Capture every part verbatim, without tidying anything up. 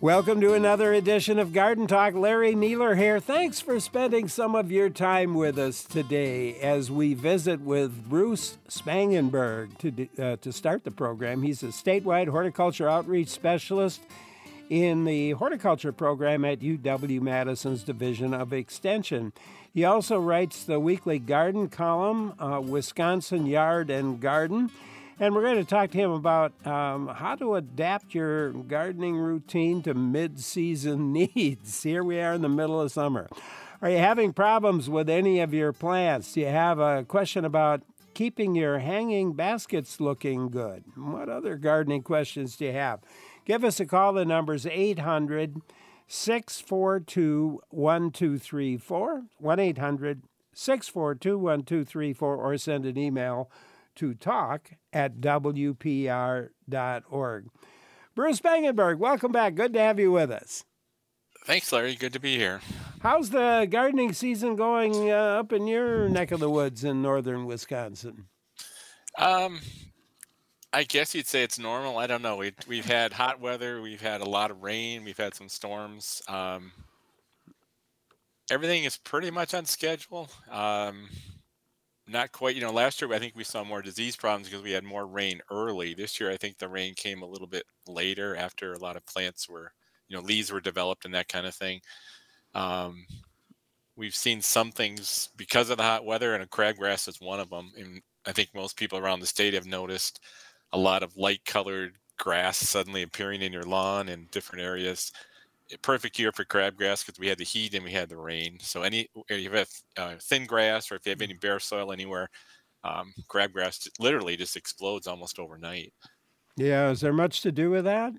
Welcome to another edition of Garden Talk. Larry Mueller here. Thanks for spending some of your time with us today as we visit with Bruce Spangenberg to, uh, to start the program. He's a statewide horticulture outreach specialist in the horticulture program at U W-Madison's Division of Extension. He also writes the weekly garden column, uh, Wisconsin Yard and Garden. And we're going to talk to him about um, how to adapt your gardening routine to mid-season needs. Here we are in the middle of summer. Are you having problems with any of your plants? Do you have a question about keeping your hanging baskets looking good? What other gardening questions do you have? Give us a call. The number's eight hundred, six four two, one two three four, one eight hundred, six four two, one two three four, or send an email to talk at w p r dot org. Bruce Spangenberg, welcome back. Good to have you with us. Thanks, Larry. Good to be here. How's the gardening season going uh, up in your neck of the woods in northern Wisconsin? Um, I guess you'd say it's normal. I don't know. We, we've had hot weather. We've had a lot of rain. We've had some storms. Um, everything is pretty much on schedule. Um, Not quite, you know, last year I think we saw more disease problems because we had more rain early. This year I think the rain came a little bit later after a lot of plants were, you know, leaves were developed and that kind of thing. Um, we've seen some things because of the hot weather, and a crabgrass is one of them. And I think most people around the state have noticed a lot of light colored grass suddenly appearing in your lawn in different areas. A perfect year for crabgrass because we had the heat and we had the rain. So any if you have uh, thin grass or if you have any bare soil anywhere, um, crabgrass literally just explodes almost overnight. Yeah, is there much to do with that?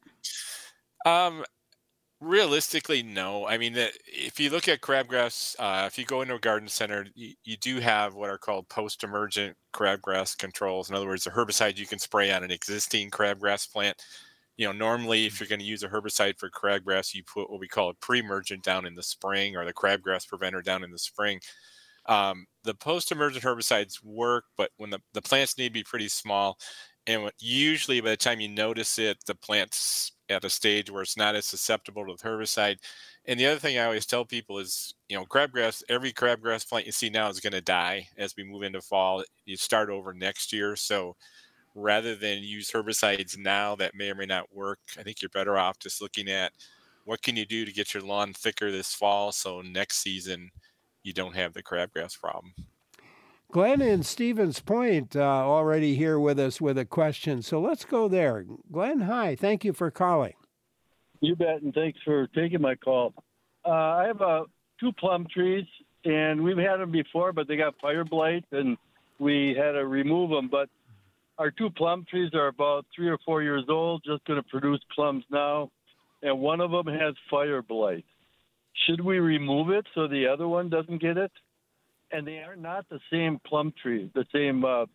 Um, realistically, no. I mean, the, if you look at crabgrass, uh, if you go into a garden center, you, you do have what are called post-emergent crabgrass controls. In other words, a herbicide you can spray on an existing crabgrass plant. You know, normally if you're going to use a herbicide for crabgrass, you put what we call a pre-emergent down in the spring, or the crabgrass preventer down in the spring. Um, the post-emergent herbicides work, but when the, the plants need to be pretty small, and what, usually by the time you notice it, the plant's at a stage where it's not as susceptible to the herbicide. And the other thing I always tell people is, you know, crabgrass, every crabgrass plant you see now is going to die as we move into fall. You start over next year. So rather than use herbicides now that may or may not work, I think you're better off just looking at what can you do to get your lawn thicker this fall so next season you don't have the crabgrass problem. Glenn in Stevens Point uh, already here with us with a question, so let's go there. Glenn, hi. Thank you for calling. You bet, and thanks for taking my call. Uh, I have uh, two plum trees, and we've had them before, but they got fire blight, and we had to remove them, but our two plum trees are about three or four years old, just going to produce plums now, and one of them has fire blight. Should we remove it so the other one doesn't get it? And they are not the same plum tree, the same uh,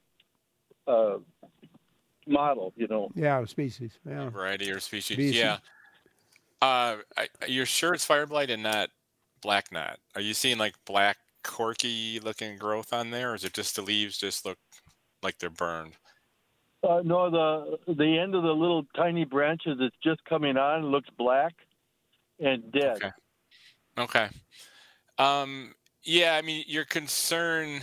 uh, model, you know. Yeah, species. Yeah. Variety or species. species. Yeah. Uh, I, you're sure it's fire blight and not black knot? Are you seeing like black corky looking growth on there, or is it just the leaves just look like they're burned? Uh, no, the the end of the little tiny branches that's just coming on looks black and dead. Okay. Okay. Um, yeah, I mean, your concern,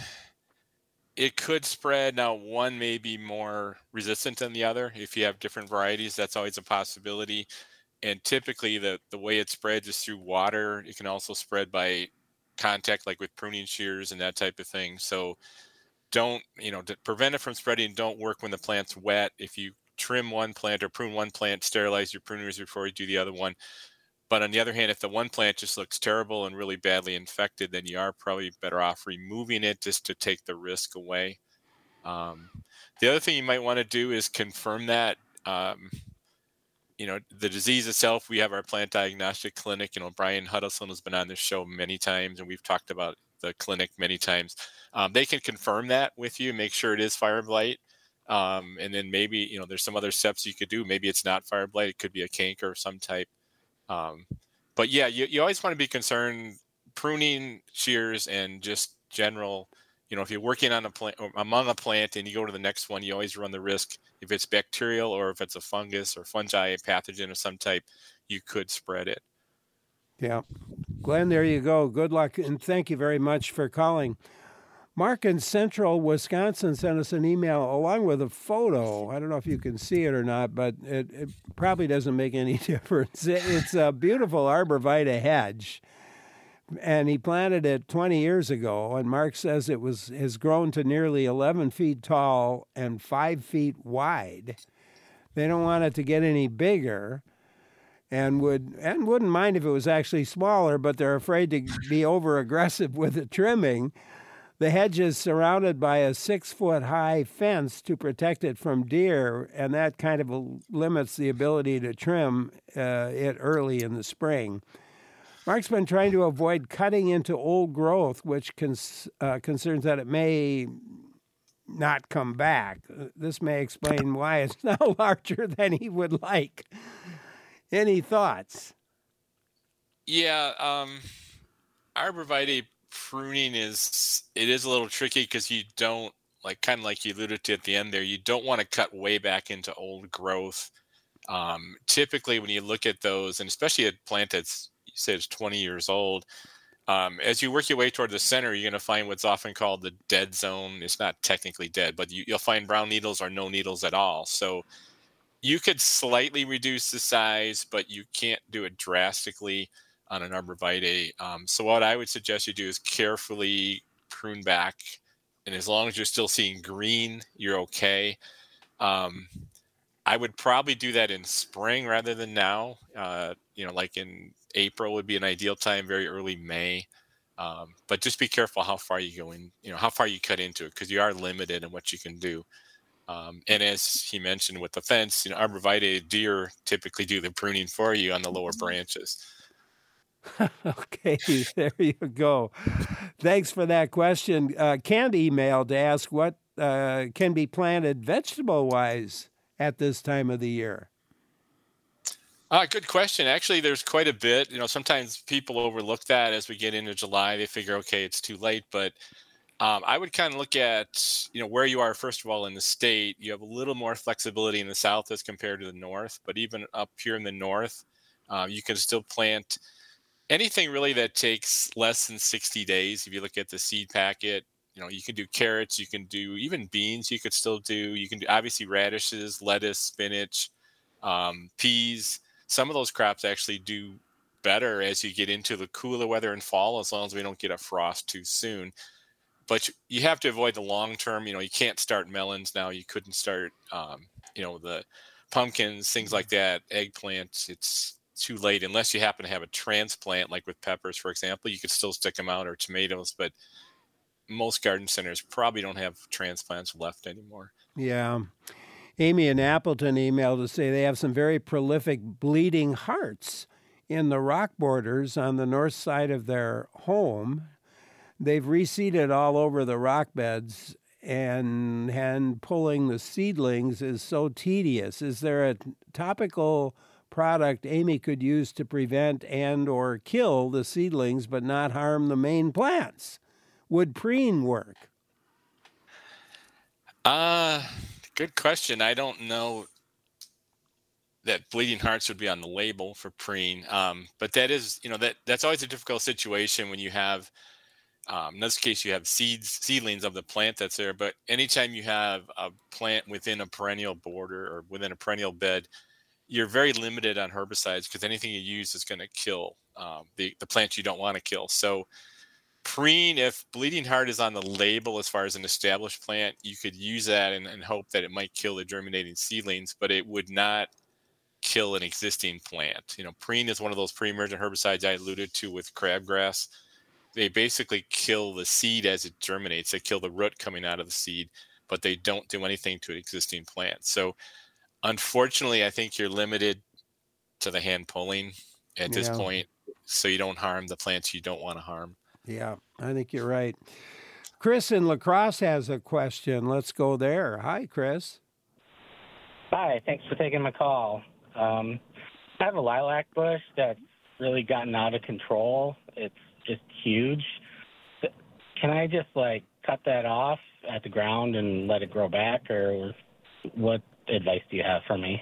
it could spread. Now, one may be more resistant than the other. If you have different varieties, that's always a possibility. And typically, the, the way it spreads is through water. It can also spread by contact, like with pruning shears and that type of thing. So don't, you know, to prevent it from spreading, don't work when the plant's wet. If you trim one plant or prune one plant, sterilize your pruners before you do the other one. But on the other hand, if the one plant just looks terrible and really badly infected, then you are probably better off removing it just to take the risk away. Um, the other thing you might want to do is confirm that, um, you know, the disease itself. We have our plant diagnostic clinic. You know, Brian Huddleston has been on this show many times, and we've talked about the clinic many times. Um, they can confirm that with you, make sure it is fire blight. Um, and then maybe, you know, there's some other steps you could do. Maybe it's not fire blight. It could be a canker of some type. Um, but yeah, you, you always want to be concerned. Pruning, shears, and just general You know, if you're working on a plant among a plant and you go to the next one, you always run the risk, if it's bacterial or if it's a fungus or fungi, a pathogen of some type, you could spread it. Yeah. Glenn, there you go. Good luck, and thank you very much for calling. Mark in central Wisconsin sent us an email along with a photo. I don't know if you can see it or not, but it, it probably doesn't make any difference. It's a beautiful arborvitae hedge, and he planted it twenty years ago, and Mark says it was has grown to nearly eleven feet tall and five feet wide. They don't want it to get any bigger, and would and wouldn't mind if it was actually smaller, but they're afraid to be over aggressive with the trimming. The hedge is surrounded by a six-foot-high fence to protect it from deer, and that kind of limits the ability to trim uh, it early in the spring. Mark's been trying to avoid cutting into old growth, which cons- uh, concerns that it may not come back. This may explain why it's now larger than he would like. Any thoughts? Yeah, um, arborvitae pruning is it is a little tricky because you don't like kind of like you alluded to at the end there. You don't want to cut way back into old growth. Um, typically, when you look at those, and especially a plant that's you said is twenty years old, um, as you work your way toward the center, you're going to find what's often called the dead zone. It's not technically dead, but you, you'll find brown needles or no needles at all. So you could slightly reduce the size, but you can't do it drastically on an arborvitae. Um, so what I would suggest you do is carefully prune back. And as long as you're still seeing green, you're okay. Um, I would probably do that in spring rather than now. Uh, you know, like in April would be an ideal time, very early May. Um, but just be careful how far you go in, you know, how far you cut into it, because you are limited in what you can do. Um, and as he mentioned with the fence, you know, arborvitae deer typically do the pruning for you on the lower branches. Okay, there you go. Thanks for that question. Uh, Kent emailed to ask what uh, can be planted vegetable-wise at this time of the year. Uh, good question. Actually, there's quite a bit. You know, sometimes people overlook that as we get into July. They figure, okay, it's too late. But um, I would kind of look at, you know, where you are, first of all, in the state. You have a little more flexibility in the south as compared to the north. But even up here in the north, uh, you can still plant anything really that takes less than sixty days. If you look at the seed packet, you know, you can do carrots, you can do even beans, you could still do, you can do obviously radishes, lettuce, spinach, um, peas. Some of those crops actually do better as you get into the cooler weather in fall, as long as we don't get a frost too soon. But you, you have to avoid the long term. You know, you can't start melons now. You couldn't start, um, you know, the pumpkins, things like that, eggplants. It's too late unless you happen to have a transplant, like with peppers, for example. You could still stick them out, or tomatoes, but most garden centers probably don't have transplants left anymore. Yeah. Amy in Appleton emailed to say they have some very prolific bleeding hearts in the rock borders on the north side of their home. They've reseeded all over the rock beds, and hand pulling the seedlings is so tedious. Is there a topical product Amy could use to prevent and or kill the seedlings but not harm the main plants? Would preen work? Uh, good question. I don't know that bleeding hearts would be on the label for preen. Um, but that is, you know, that that's always a difficult situation when you have, um, in this case, you have seeds, seedlings of the plant that's there. But anytime you have a plant within a perennial border or within a perennial bed, you're very limited on herbicides, because anything you use is going to kill um, the, the plants you don't want to kill. So preen, if bleeding heart is on the label as far as an established plant, you could use that and, and hope that it might kill the germinating seedlings, but it would not kill an existing plant. You know, preen is one of those pre-emergent herbicides I alluded to with crabgrass. They basically kill the seed as it germinates. They kill the root coming out of the seed, but they don't do anything to an existing plant. So unfortunately, I think you're limited to the hand pulling at this Yeah. point, so you don't harm the plants you don't want to harm. Yeah, I think you're right. Chris in La Crosse has a question. Let's go there. Hi, Chris. Hi, thanks for taking my call. Um, I have a lilac bush that's really gotten out of control. It's just huge. Can I just, like, cut that off at the ground and let it grow back, or what advice do you have for me?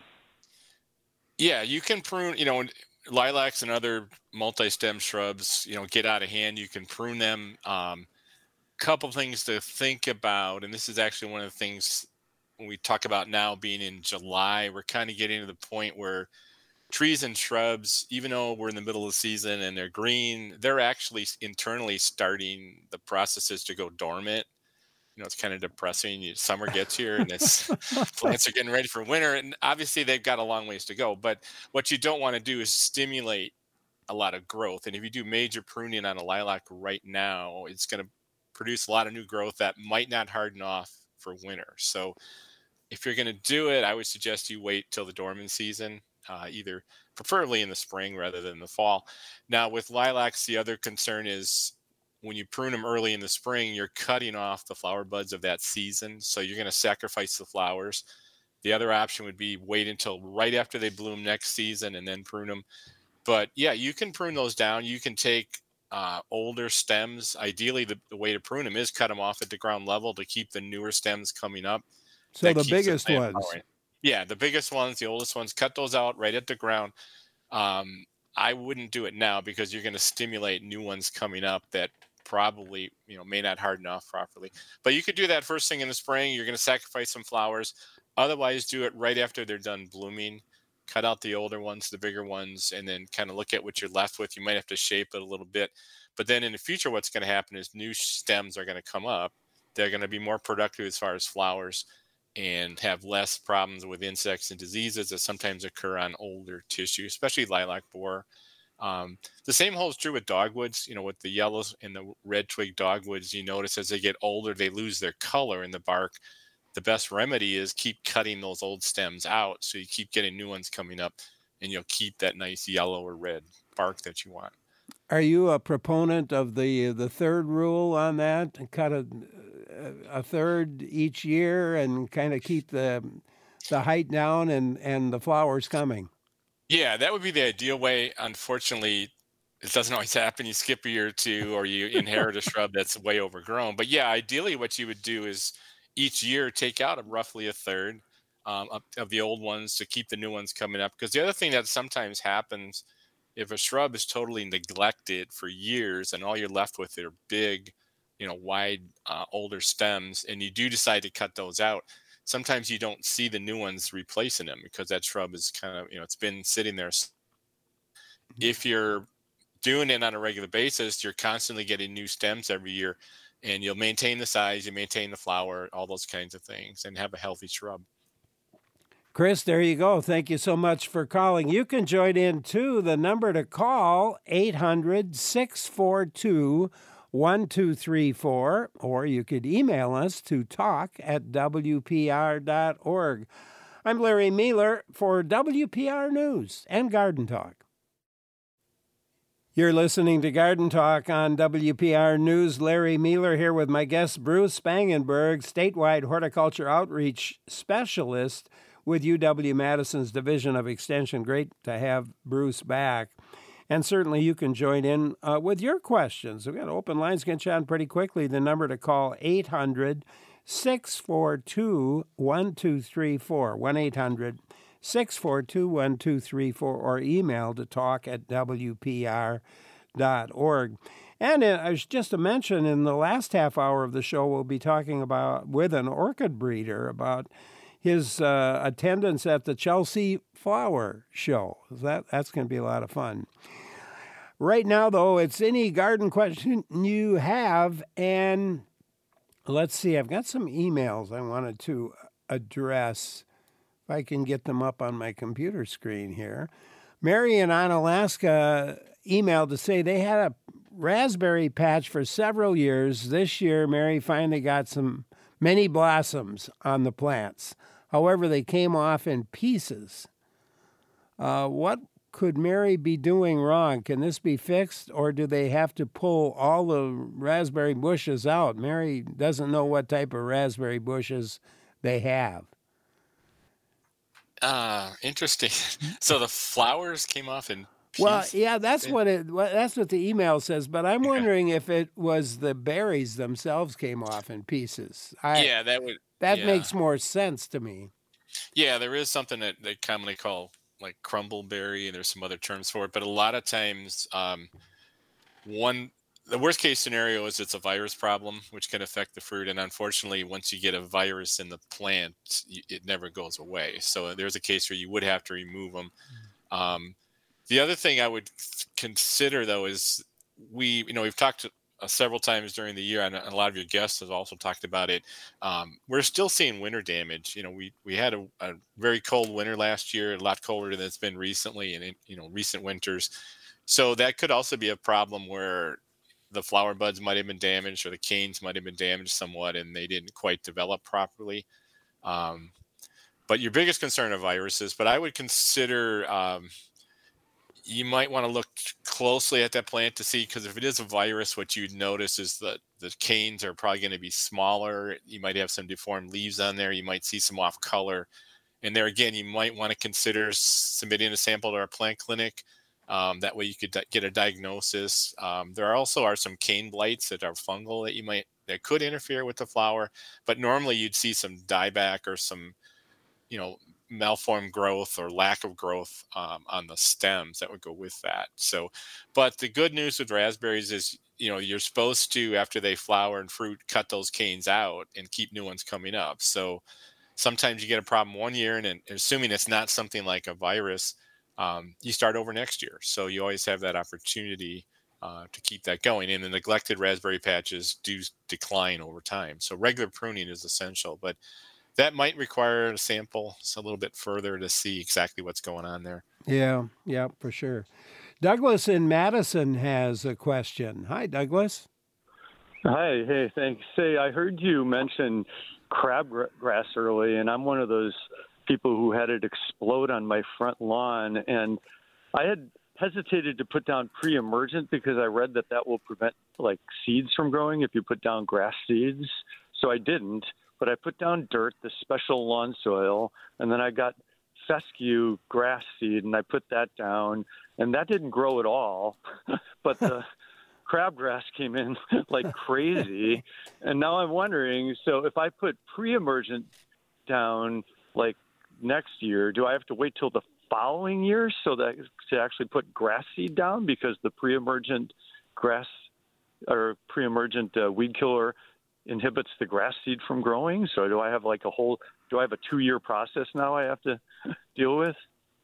Yeah, you can prune, you know, lilacs and other multi-stem shrubs, you know, get out of hand. You can prune them. Um, couple things to think about, and this is actually one of the things when we talk about now being in July, we're kind of getting to the point where trees and shrubs, even though we're in the middle of the season and they're green, they're actually internally starting the processes to go dormant. You know, it's kind of depressing. Summer gets here and it's plants are getting ready for winter, and obviously they've got a long ways to go. But what you don't want to do is stimulate a lot of growth. And if you do major pruning on a lilac right now, it's going to produce a lot of new growth that might not harden off for winter. So if you're going to do it, I would suggest you wait till the dormant season, uh, either preferably in the spring rather than the fall. Now with lilacs, the other concern is when you prune them early in the spring, you're cutting off the flower buds of that season. So you're going to sacrifice the flowers. The other option would be wait until right after they bloom next season and then prune them. But yeah, you can prune those down. You can take uh, older stems. Ideally, the, the way to prune them is cut them off at the ground level to keep the newer stems coming up. So That the keeps biggest plant ones. growing. Yeah, the biggest ones, the oldest ones, cut those out right at the ground. Um, I wouldn't do it now because you're going to stimulate new ones coming up that probably, you know, may not harden off properly. But you could do that first thing in the spring. You're going to sacrifice some flowers. Otherwise, do it right after they're done blooming. Cut out the older ones, the bigger ones, and then kind of look at what you're left with. You might have to shape it a little bit. But then in the future, what's going to happen is new stems are going to come up. They're going to be more productive as far as flowers and have less problems with insects and diseases that sometimes occur on older tissue, especially lilac borer. Um, the same holds true with dogwoods. You know, with the yellows and the red twig dogwoods, you notice as they get older, they lose their color in the bark. The best remedy is keep cutting those old stems out so you keep getting new ones coming up and you'll keep that nice yellow or red bark that you want. Are you a proponent of the the third rule on that? Cut a, a third each year and kind of keep the the height down and, and the flowers coming? Yeah, that would be the ideal way. Unfortunately, it doesn't always happen. You skip a year or two or you inherit a shrub that's way overgrown. But yeah, ideally what you would do is each year take out a, roughly a third um, of, of the old ones to keep the new ones coming up. Because the other thing that sometimes happens, if a shrub is totally neglected for years and all you're left with are big, you know, wide, uh, older stems, and you do decide to cut those out, sometimes you don't see the new ones replacing them because that shrub is kind of, you know, it's been sitting there. If you're doing it on a regular basis, you're constantly getting new stems every year. And you'll maintain the size, you maintain the flower, all those kinds of things, and have a healthy shrub. Chris, there you go. Thank you so much for calling. You can join in too. The number to call, eight hundred, six four two, one two three four, or you could email us to talk at W P R dot org. I'm Larry Mealer for W P R News and Garden Talk. You're listening to Garden Talk on W P R News. Larry Mealer here with my guest, Bruce Spangenberg, statewide horticulture outreach specialist with U W-Madison's Division of Extension. Great to have Bruce back. And certainly you can join in uh, with your questions. We've got open lines getting you on pretty quickly. The number to call, eight hundred, six four two, one two three four, one eight hundred, six four two, one two three four, or email to talk at W P R dot org. And uh, as just a mention, in the last half hour of the show, we'll be talking about with an orchid breeder about his uh, attendance at the Chelsea Flower Show. That That's going to be a lot of fun. Right now, though, it's any garden question you have. And let's see, I've got some emails I wanted to address. If I can get them up on my computer screen here. Mary in Onalaska emailed to say they had a raspberry patch for several years. This year, Mary finally got some many blossoms on the plants. However, they came off in pieces. Uh, what could Mary be doing wrong? Can this be fixed, or do they have to pull all the raspberry bushes out? Mary doesn't know what type of raspberry bushes they have. Uh, interesting. So the flowers came off in Well, piece. yeah, that's what it. Well, that's what the email says. But I'm wondering if it was the berries themselves came off in pieces. I Yeah, that would. that Yeah, makes more sense to me. yeah. There is something that they commonly call like crumbleberry, and there's some other terms for it. But a lot of times, um, one the worst case scenario is it's a virus problem, which can affect the fruit. And unfortunately, once you get a virus in the plant, y- it never goes away. So there's a case where you would have to remove them. Um, the other thing I would consider, though, is we, you know, we've talked uh, several times during the year, and a lot of your guests have also talked about it. Um, we're still seeing winter damage. You know, we we had a, a very cold winter last year, a lot colder than it's been recently, and in, you know, recent winters. So that could also be a problem where the flower buds might have been damaged, or the canes might have been damaged somewhat, and they didn't quite develop properly. Um, but your biggest concern are viruses. But I would consider um, you might want to look closely at that plant to see, because if it is a virus, what you'd notice is that the canes are probably going to be smaller. You might have some deformed leaves on there. You might see some off color. And there again, you might want to consider submitting a sample to our plant clinic. Um, that way you could di- get a diagnosis. Um, there are also are some cane blights that are fungal that you might that could interfere with the flower, but normally you'd see some dieback or some, you know, malformed growth or lack of growth um, on the stems that would go with that. So, but the good news with raspberries is, you know, you're supposed to, after they flower and fruit, cut those canes out and keep new ones coming up. So sometimes you get a problem one year, and, and assuming it's not something like a virus, um, you start over next year. So you always have that opportunity uh, to keep that going. And the neglected raspberry patches do decline over time. So regular pruning is essential, but that might require a sample a little bit further to see exactly what's going on there. Yeah, yeah, for sure. Douglas in Madison has a question. Hi, Douglas. Hi, hey, thanks. Say, I heard you mention crabgrass early, and I'm one of those people who had it explode on my front lawn, and I had hesitated to put down pre-emergent because I read that that will prevent like seeds from growing if you put down grass seeds. So I didn't, but I put down dirt, the special lawn soil, and then I got fescue grass seed, and I put that down, and that didn't grow at all. But the crabgrass came in like crazy, and now I'm wondering, so if I put pre-emergent down like next year, do I have to wait till the following year so that to actually put grass seed down, because the pre-emergent grass or pre-emergent uh, weed killer inhibits the grass seed from growing? So do I have like a whole, do I have a two-year process now I have to deal with?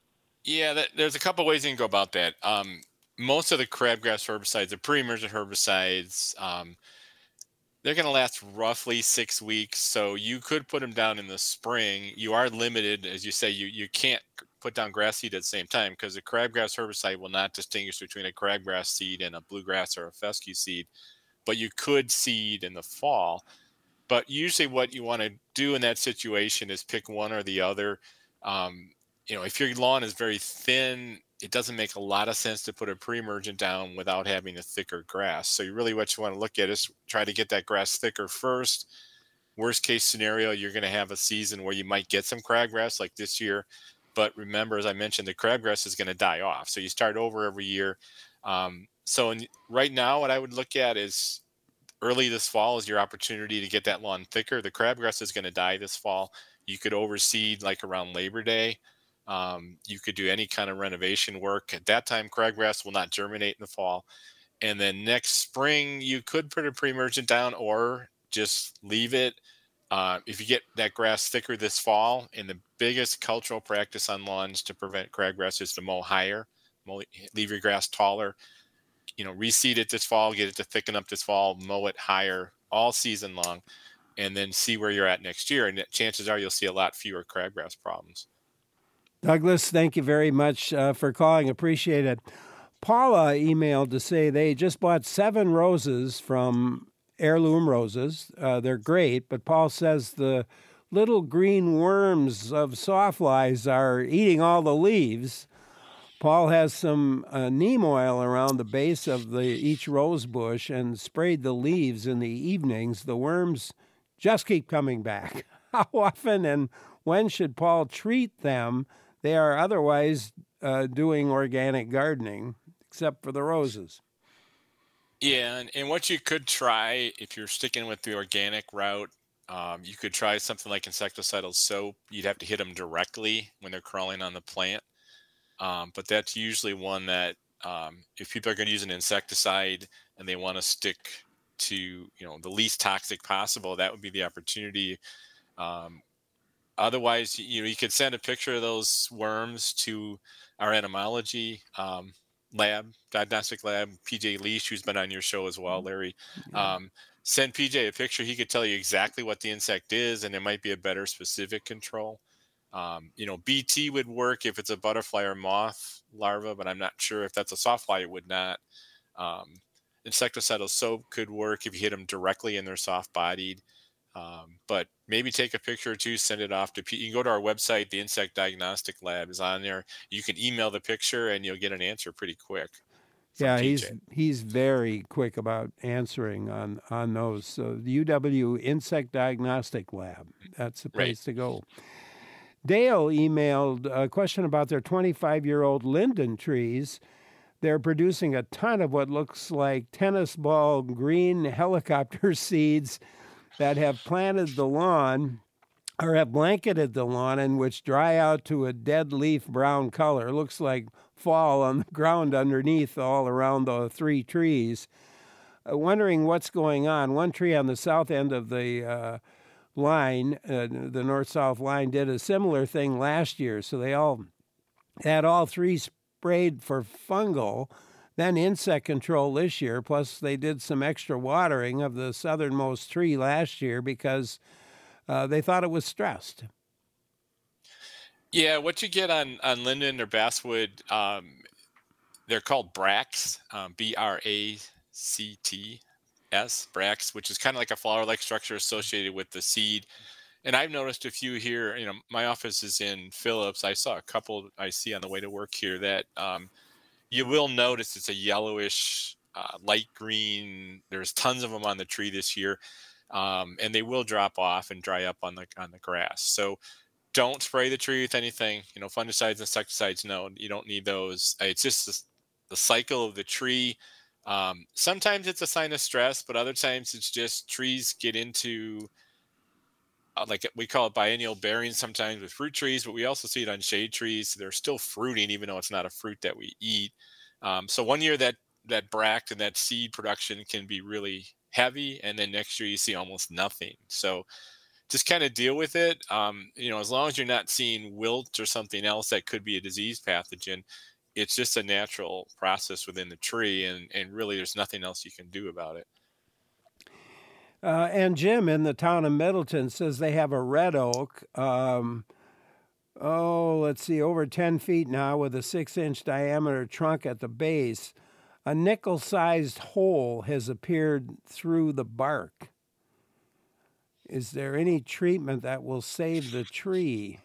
Yeah, that, there's a couple ways you can go about that. Um, most of the crabgrass herbicides, the pre-emergent herbicides, um, they're going to last roughly six weeks. So you could put them down in the spring. You are limited, as you say, you, you can't put down grass seed at the same time, because the crabgrass herbicide will not distinguish between a crabgrass seed and a bluegrass or a fescue seed. But you could seed in the fall. But usually what you want to do in that situation is pick one or the other. Um, you know, if your lawn is very thin, it doesn't make a lot of sense to put a pre-emergent down without having a thicker grass. So you really what you want to look at is try to get that grass thicker first. Worst case scenario, you're going to have a season where you might get some crabgrass like this year. But remember, as I mentioned, the crabgrass is going to die off. So you start over every year. Um, so in, right now, what I would look at is early this fall is your opportunity to get that lawn thicker. The crabgrass is going to die this fall. You could overseed like around Labor Day. Um, you could do any kind of renovation work. At that time, crabgrass will not germinate in the fall. And then next spring, you could put a pre-emergent down or just leave it. Uh, if you get that grass thicker this fall, and the biggest cultural practice on lawns to prevent crabgrass is to mow higher, mow, leave your grass taller. You know, reseed it this fall, get it to thicken up this fall, mow it higher all season long, and then see where you're at next year. And chances are you'll see a lot fewer crabgrass problems. Douglas, thank you very much uh, for calling. Appreciate it. Paula emailed to say they just bought seven roses from Heirloom Roses. Uh, they're great, but Paul says the little green worms of sawflies are eating all the leaves. Paul has some uh, neem oil around the base of the each rose bush and sprayed the leaves in the evenings. The worms just keep coming back. How often and when should Paul treat them? they are otherwise uh, doing organic gardening, except for the roses. Yeah, and, and what you could try if you're sticking with the organic route, um, you could try something like insecticidal soap. You'd have to hit them directly when they're crawling on the plant. Um, but that's usually one that um, if people are going to use an insecticide and they want to stick to, you know, the least toxic possible, that would be the opportunity. Um, otherwise, you know, you could send a picture of those worms to our entomology um, lab, diagnostic lab, P J Leash, who's been on your show as well, Larry. Yeah. Um, send P J a picture. He could tell you exactly what the insect is, and there might be a better specific control. Um, you know, B T would work if it's a butterfly or moth larva, but I'm not sure if that's a softfly, it would not. Um, insecticidal soap could work if you hit them directly and they're soft bodied. Um, but maybe take a picture or two, send it off to P. You can go to our website, the Insect Diagnostic Lab is on there. You can email the picture and you'll get an answer pretty quick. Yeah, P J. he's he's very quick about answering on, on those. So the U W Insect Diagnostic Lab, that's the place Right. to go. Dale emailed a question about their twenty-five-year-old linden trees. They're producing a ton of what looks like tennis ball green helicopter seeds that have planted the lawn or have blanketed the lawn and which dry out to a dead leaf brown color. It looks like fall on the ground underneath all around the three trees. Uh, wondering what's going on. One tree on the south end of the uh, line, uh, the north-south line, did a similar thing last year. So they all had all three sprayed for fungal, then insect control this year. Plus they did some extra watering of the southernmost tree last year because uh, they thought it was stressed. Yeah, what you get on, on linden or basswood, um, they're called bracts, um, B R A C T S, bracts, which is kind of like a flower-like structure associated with the seed. And I've noticed a few here. You know, my office is in Phillips. I saw a couple I see on the way to work here that um, you will notice it's a yellowish, uh, light green. There's tons of them on the tree this year, um, and they will drop off and dry up on the on the grass. So don't spray the tree with anything. You know, fungicides, insecticides. No, you don't need those. It's just the, the cycle of the tree. Um, sometimes it's a sign of stress, but other times it's just trees get into uh, like we call it biennial bearing sometimes with fruit trees, but we also see it on shade trees. They're still fruiting, even though it's not a fruit that we eat. Um, so one year that that bract and that seed production can be really heavy, and then next year you see almost nothing. So just kind of deal with it. Um, you know, as long as you're not seeing wilt or something else that could be a disease pathogen, it's just a natural process within the tree, and, and really there's nothing else you can do about it. Uh, and Jim in the town of Middleton says they have a red oak, um, oh, let's see, over ten feet now with a six-inch diameter trunk at the base. A nickel-sized hole has appeared through the bark. Is there any treatment that will save the tree?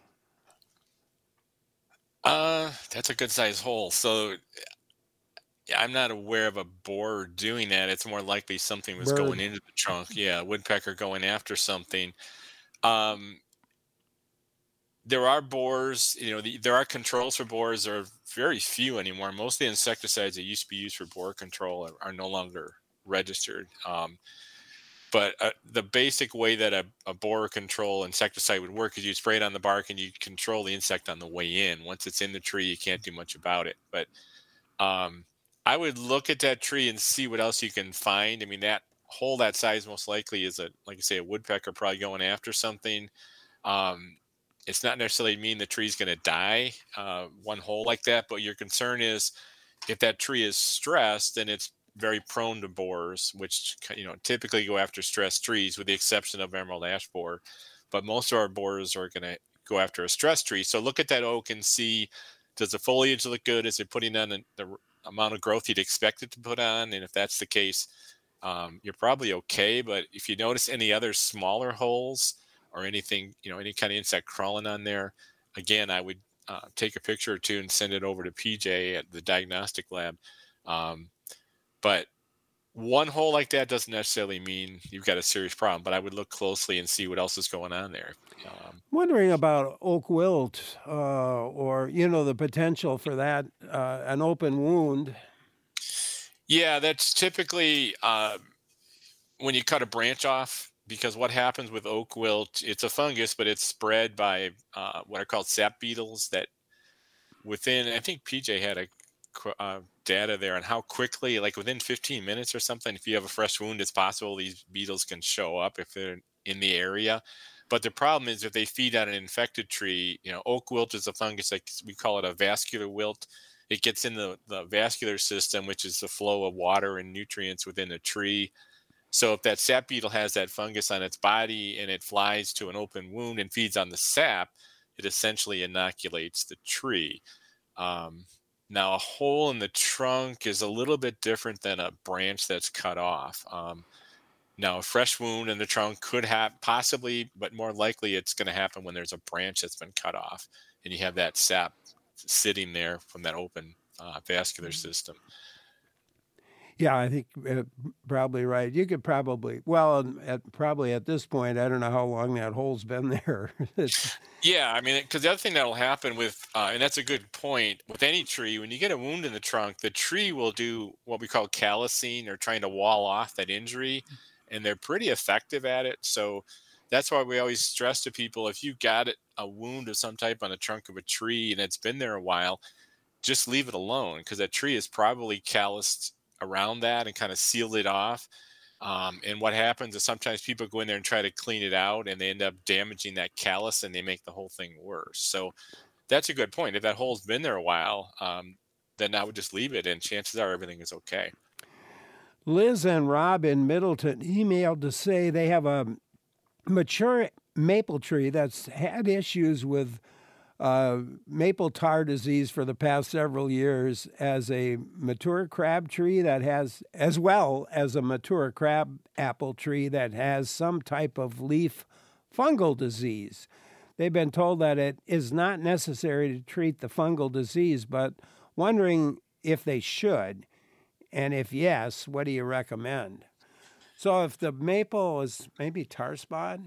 Uh, that's a good size hole. So yeah, I'm not aware of a borer doing that. It's more likely something was Bird. going into the trunk. Yeah, woodpecker going after something. Um, there are borers, you know, the, there are controls for borers. There are very few anymore. Most of the insecticides that used to be used for borer control are, are no longer registered. Um, But uh, the basic way that a, a borer control insecticide would work is you spray it on the bark and you control the insect on the way in. Once it's in the tree, you can't do much about it. But um, I would look at that tree and see what else you can find. I mean, that hole that size most likely is a, like I say, a woodpecker probably going after something. Um, it's not necessarily mean the tree's going to die, uh, one hole like that. But your concern is if that tree is stressed, then it's very prone to borers, which, you know, typically go after stressed trees with the exception of emerald ash borer. But most of our borers are going to go after a stressed tree. So look at that oak and see, does the foliage look good? Is it putting on the, the amount of growth you'd expect it to put on? And if that's the case, um, you're probably okay. But if you notice any other smaller holes or anything, you know, any kind of insect crawling on there, again, I would uh, take a picture or two and send it over to P J at the diagnostic lab. Um, But one hole like that doesn't necessarily mean you've got a serious problem, but I would look closely and see what else is going on there. Um, Wondering about oak wilt uh, or, you know, the potential for that, uh, an open wound. Yeah, that's typically uh, when you cut a branch off, because what happens with oak wilt, it's a fungus, but it's spread by uh, what are called sap beetles that within, I think P J had a qu- uh, data there on how quickly, like within fifteen minutes or something, if you have a fresh wound, it's possible these beetles can show up if they're in the area. But the problem is if they feed on an infected tree, you know, oak wilt is a fungus, like we call it a vascular wilt. It gets in the, the vascular system, which is the flow of water and nutrients within a tree. So if that sap beetle has that fungus on its body and it flies to an open wound and feeds on the sap, it essentially inoculates the tree. Um, now, a hole in the trunk is a little bit different than a branch that's cut off. Um, now, a fresh wound in the trunk could have possibly, but more likely it's going to happen when there's a branch that's been cut off and you have that sap sitting there from that open uh, vascular system. Yeah, I think uh, probably right. You could probably, well, at, probably at this point, I don't know how long that hole's been there. Yeah, I mean, because the other thing that'll happen with, uh, and that's a good point, with any tree, when you get a wound in the trunk, the tree will do what we call callousing or trying to wall off that injury, and they're pretty effective at it. So that's why we always stress to people, if you got it, a wound of some type on the trunk of a tree and it's been there a while, just leave it alone, because that tree is probably calloused around that and kind of sealed it off. Um, and what happens is sometimes people go in there and try to clean it out and they end up damaging that callus and they make the whole thing worse. So that's a good point. If that hole's been there a while, um, then I would just leave it and chances are everything is okay. Liz and Rob in Middleton emailed to say they have a mature maple tree that's had issues with Uh, maple tar disease for the past several years as a mature crab tree that has, as well as a mature crab apple tree that has some type of leaf fungal disease. They've been told that it is not necessary to treat the fungal disease, but wondering if they should, and if yes, what do you recommend? So if the maple is maybe tar spot?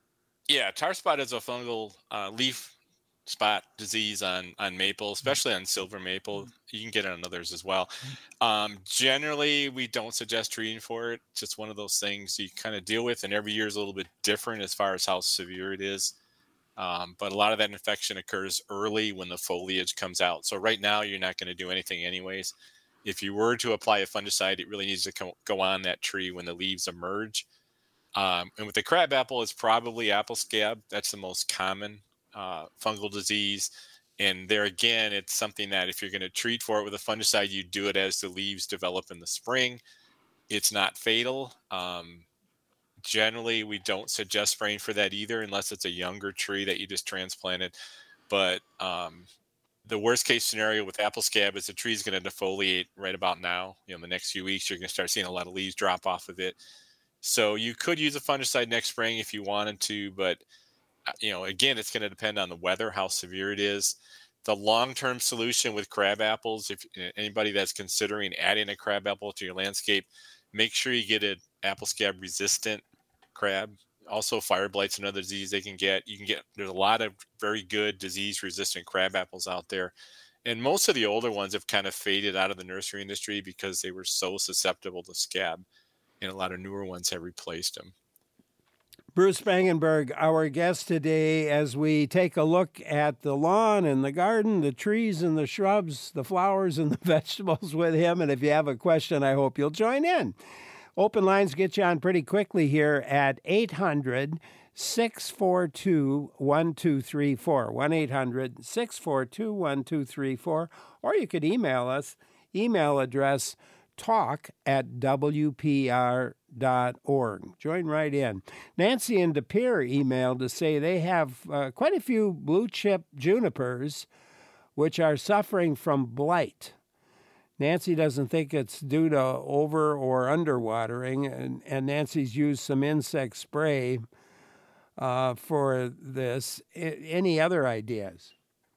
Yeah, tar spot is a fungal uh, leaf spot disease on on maple, especially on silver maple. You can get it on others as well. Um, generally, we don't suggest treating for it. It's just one of those things you kind of deal with, and every year is a little bit different as far as how severe it is. Um, but a lot of that infection occurs early when the foliage comes out. So right now, you're not going to do anything anyways. If you were to apply a fungicide, it really needs to come, go on that tree when the leaves emerge. Um, and with the crabapple, it's probably apple scab. That's the most common uh, fungal disease. And there again, it's something that if you're going to treat for it with a fungicide, you do it as the leaves develop in the spring. It's not fatal. Um, generally, we don't suggest spraying for that either, unless it's a younger tree that you just transplanted. But um, the worst case scenario with apple scab is the tree's going to defoliate right about now. You know, in the next few weeks, you're going to start seeing a lot of leaves drop off of it. So you could use a fungicide next spring if you wanted to, but you know, again, it's going to depend on the weather, how severe it is. The long-term solution with crab apples, if anybody that's considering adding a crab apple to your landscape, make sure you get an apple scab resistant crab. Also, fire blight's another disease they can get. You can get, there's a lot of very good disease resistant crab apples out there. And most of the older ones have kind of faded out of the nursery industry because they were so susceptible to scab. And a lot of newer ones have replaced them. Bruce Spangenberg, our guest today, as we take a look at the lawn and the garden, the trees and the shrubs, the flowers and the vegetables with him. And if you have a question, I hope you'll join in. Open lines get you on pretty quickly here at eight hundred, six four two, one two three four, one eight hundred, six four two, one two three four, or you could email us, email address talk at W P R dot org. Join right in. Nancy and De Pere emailed to say they have uh, quite a few blue chip junipers which are suffering from blight. Nancy doesn't think it's due to over or underwatering, and, and Nancy's used some insect spray uh, for this. I, any other ideas?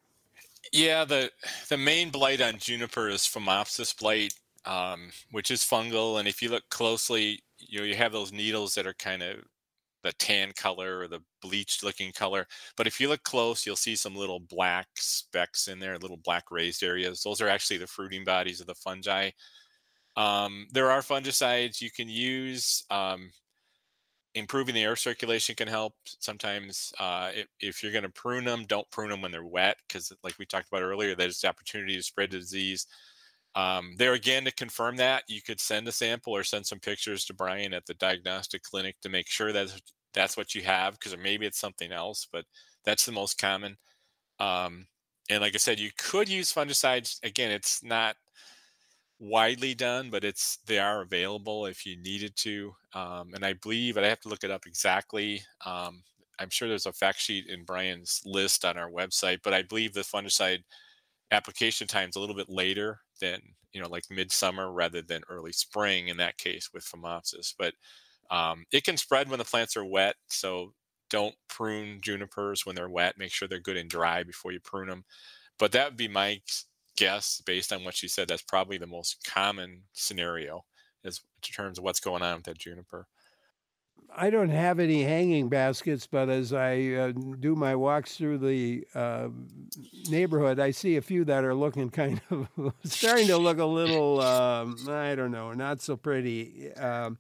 Yeah, the the main blight on juniper is Phomopsis blight, um, which is fungal. And if you look closely, you know, you have those needles that are kind of the tan color or the bleached looking color. But if you look close, you'll see some little black specks in there, little black raised areas. Those are actually the fruiting bodies of the fungi. Um, there are fungicides you can use. Um, improving the air circulation can help. Sometimes uh, if, if you're going to prune them, don't prune them when they're wet, because like we talked about earlier, there's the opportunity to spread the disease. Um, there again, to confirm that, you could send a sample or send some pictures to Brian at the diagnostic clinic to make sure that that's what you have, because maybe it's something else, but that's the most common. Um, and like I said, you could use fungicides. Again, it's not widely done, but it's they are available if you needed to. Um, and I believe, and I have to look it up exactly. Um, I'm sure there's a fact sheet in Brian's list on our website, but I believe the fungicide application time is a little bit later than, you know, like midsummer rather than early spring in that case with Phomopsis. But um, it can spread when the plants are wet. So don't prune junipers when they're wet. Make sure they're good and dry before you prune them. But that would be my guess based on what she said. That's probably the most common scenario is in terms of what's going on with that juniper. I don't have any hanging baskets, but as I uh, do my walks through the uh, neighborhood, I see a few that are looking kind of starting to look a little, um, I don't know, not so pretty. Um,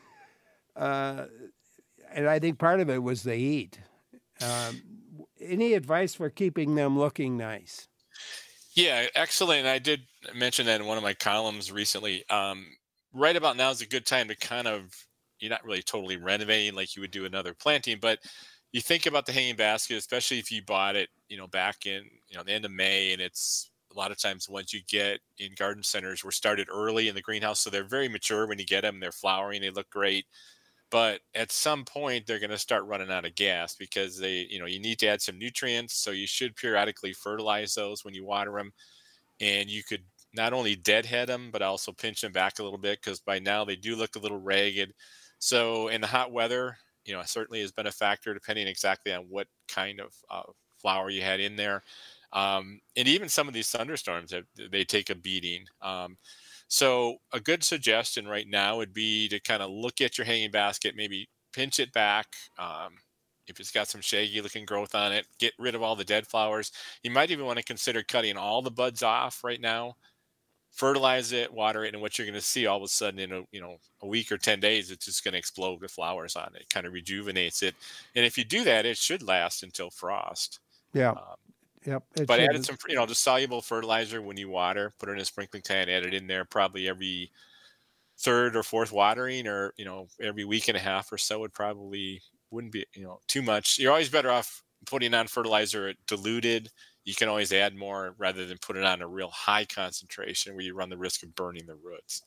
uh, and I think part of it was the heat. Um, any advice for keeping them looking nice? Yeah, excellent. I did mention that in one of my columns recently. Um, right about now is a good time to kind of, you're not really totally renovating like you would do another planting, but you think about the hanging basket, especially if you bought it, you know, back in, you know, the end of May, and it's a lot of times ones you get in garden centers were started early in the greenhouse. So they're very mature when you get them, they're flowering, they look great. But at some point they're going to start running out of gas because they, you know, you need to add some nutrients. So you should periodically fertilize those when you water them. And you could not only deadhead them, but also pinch them back a little bit, because by now they do look a little ragged. So in the hot weather, you know, certainly has been a factor depending exactly on what kind of uh, flower you had in there. Um, and even some of these thunderstorms, they take a beating. Um, so a good suggestion right now would be to kind of look at your hanging basket, maybe pinch it back. Um, if it's got some shaggy looking growth on it, get rid of all the dead flowers. You might even want to consider cutting all the buds off right now. Fertilize it, water it, and what you're going to see all of a sudden in a you know a week or ten days, it's just going to explode with flowers on it. It kind of rejuvenates it, and if you do that, it should last until frost. Yeah. Um, yep. but add some, you know, just soluble fertilizer when you water. Put it in a sprinkling can. Add it in there probably every third or fourth watering, or you know every week and a half or so. Would probably wouldn't be you know too much. You're always better off putting on fertilizer diluted. You can always add more rather than put it on a real high concentration where you run the risk of burning the roots.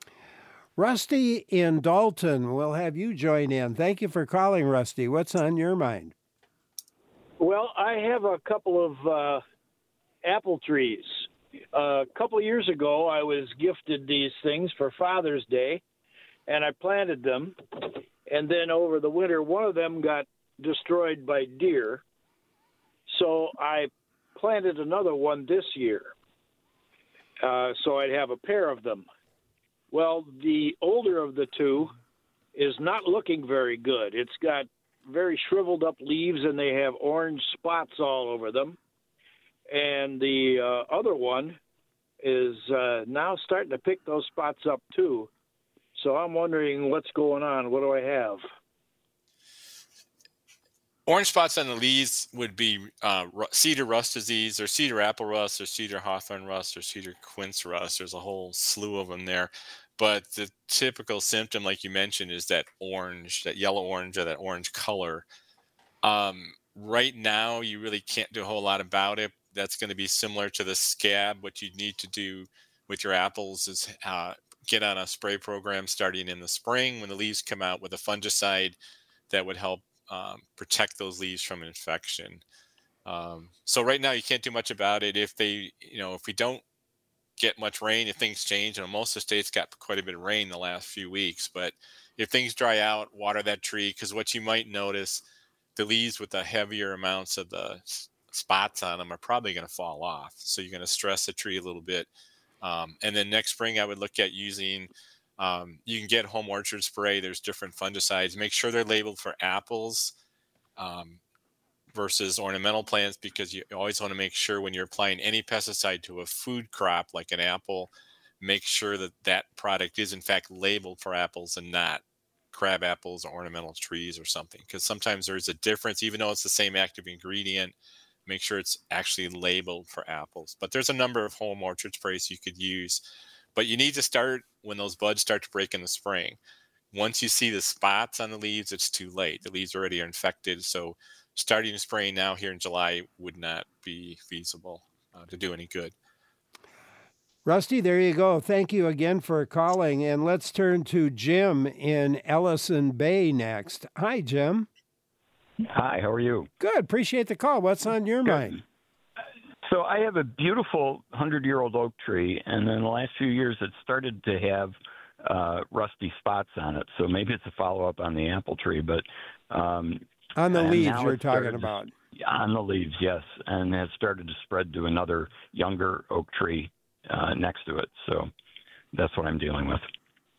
Rusty in Dalton, we'll have you join in. Thank you for calling, Rusty. What's on your mind? Well, I have a couple of uh, apple trees. Uh, a couple of years ago, I was gifted these things for Father's Day, and I planted them. And then over the winter, one of them got destroyed by deer. So I planted another one this year, uh, so I'd have a pair of them. Well, the older of the two is not looking very good. It's got very shriveled up leaves, and they have orange spots all over them. And the uh, other one is uh, now starting to pick those spots up too. So I'm wondering what's going on. What do I have? Orange spots on the leaves would be uh, cedar rust disease, or cedar apple rust, or cedar hawthorn rust, or cedar quince rust. There's a whole slew of them there. But the typical symptom, like you mentioned, is that orange, that yellow orange, or that orange color. Um, right now, you really can't do a whole lot about it. That's going to be similar to the scab. What you need to do with your apples is uh, get on a spray program starting in the spring when the leaves come out with a fungicide that would help Um, protect those leaves from infection. Um, so right now you can't do much about it. If they, you know, if we don't get much rain, if things change, and most of the states got quite a bit of rain the last few weeks, but if things dry out, water that tree, because what you might notice, the leaves with the heavier amounts of the spots on them are probably going to fall off. So you're going to stress the tree a little bit. Um, and then next spring, I would look at using Um, you can get home orchard spray. There's different fungicides. Make sure they're labeled for apples um, versus ornamental plants, because you always want to make sure when you're applying any pesticide to a food crop like an apple, make sure that that product is in fact labeled for apples and not crab apples or ornamental trees or something, because sometimes there's a difference. Even though it's the same active ingredient, make sure it's actually labeled for apples. But there's a number of home orchard sprays you could use, but you need to start when those buds start to break in the spring. Once you see the spots on the leaves, it's too late. The leaves already are infected. So starting spraying now here in July would not be feasible uh, to do any good. Rusty, there you go. Thank you again for calling. And let's turn to Jim in Ellison Bay next. Hi, Jim. Hi, how are you? Good. Appreciate the call. What's on your Good. mind? So I have a beautiful hundred-year-old oak tree, and in the last few years it started to have uh, rusty spots on it. So maybe it's a follow-up on the apple tree, but um, on the and leaves now you're it's talking started to- about. On the leaves, yes, and has started to spread to another younger oak tree uh, next to it. So that's what I'm dealing with.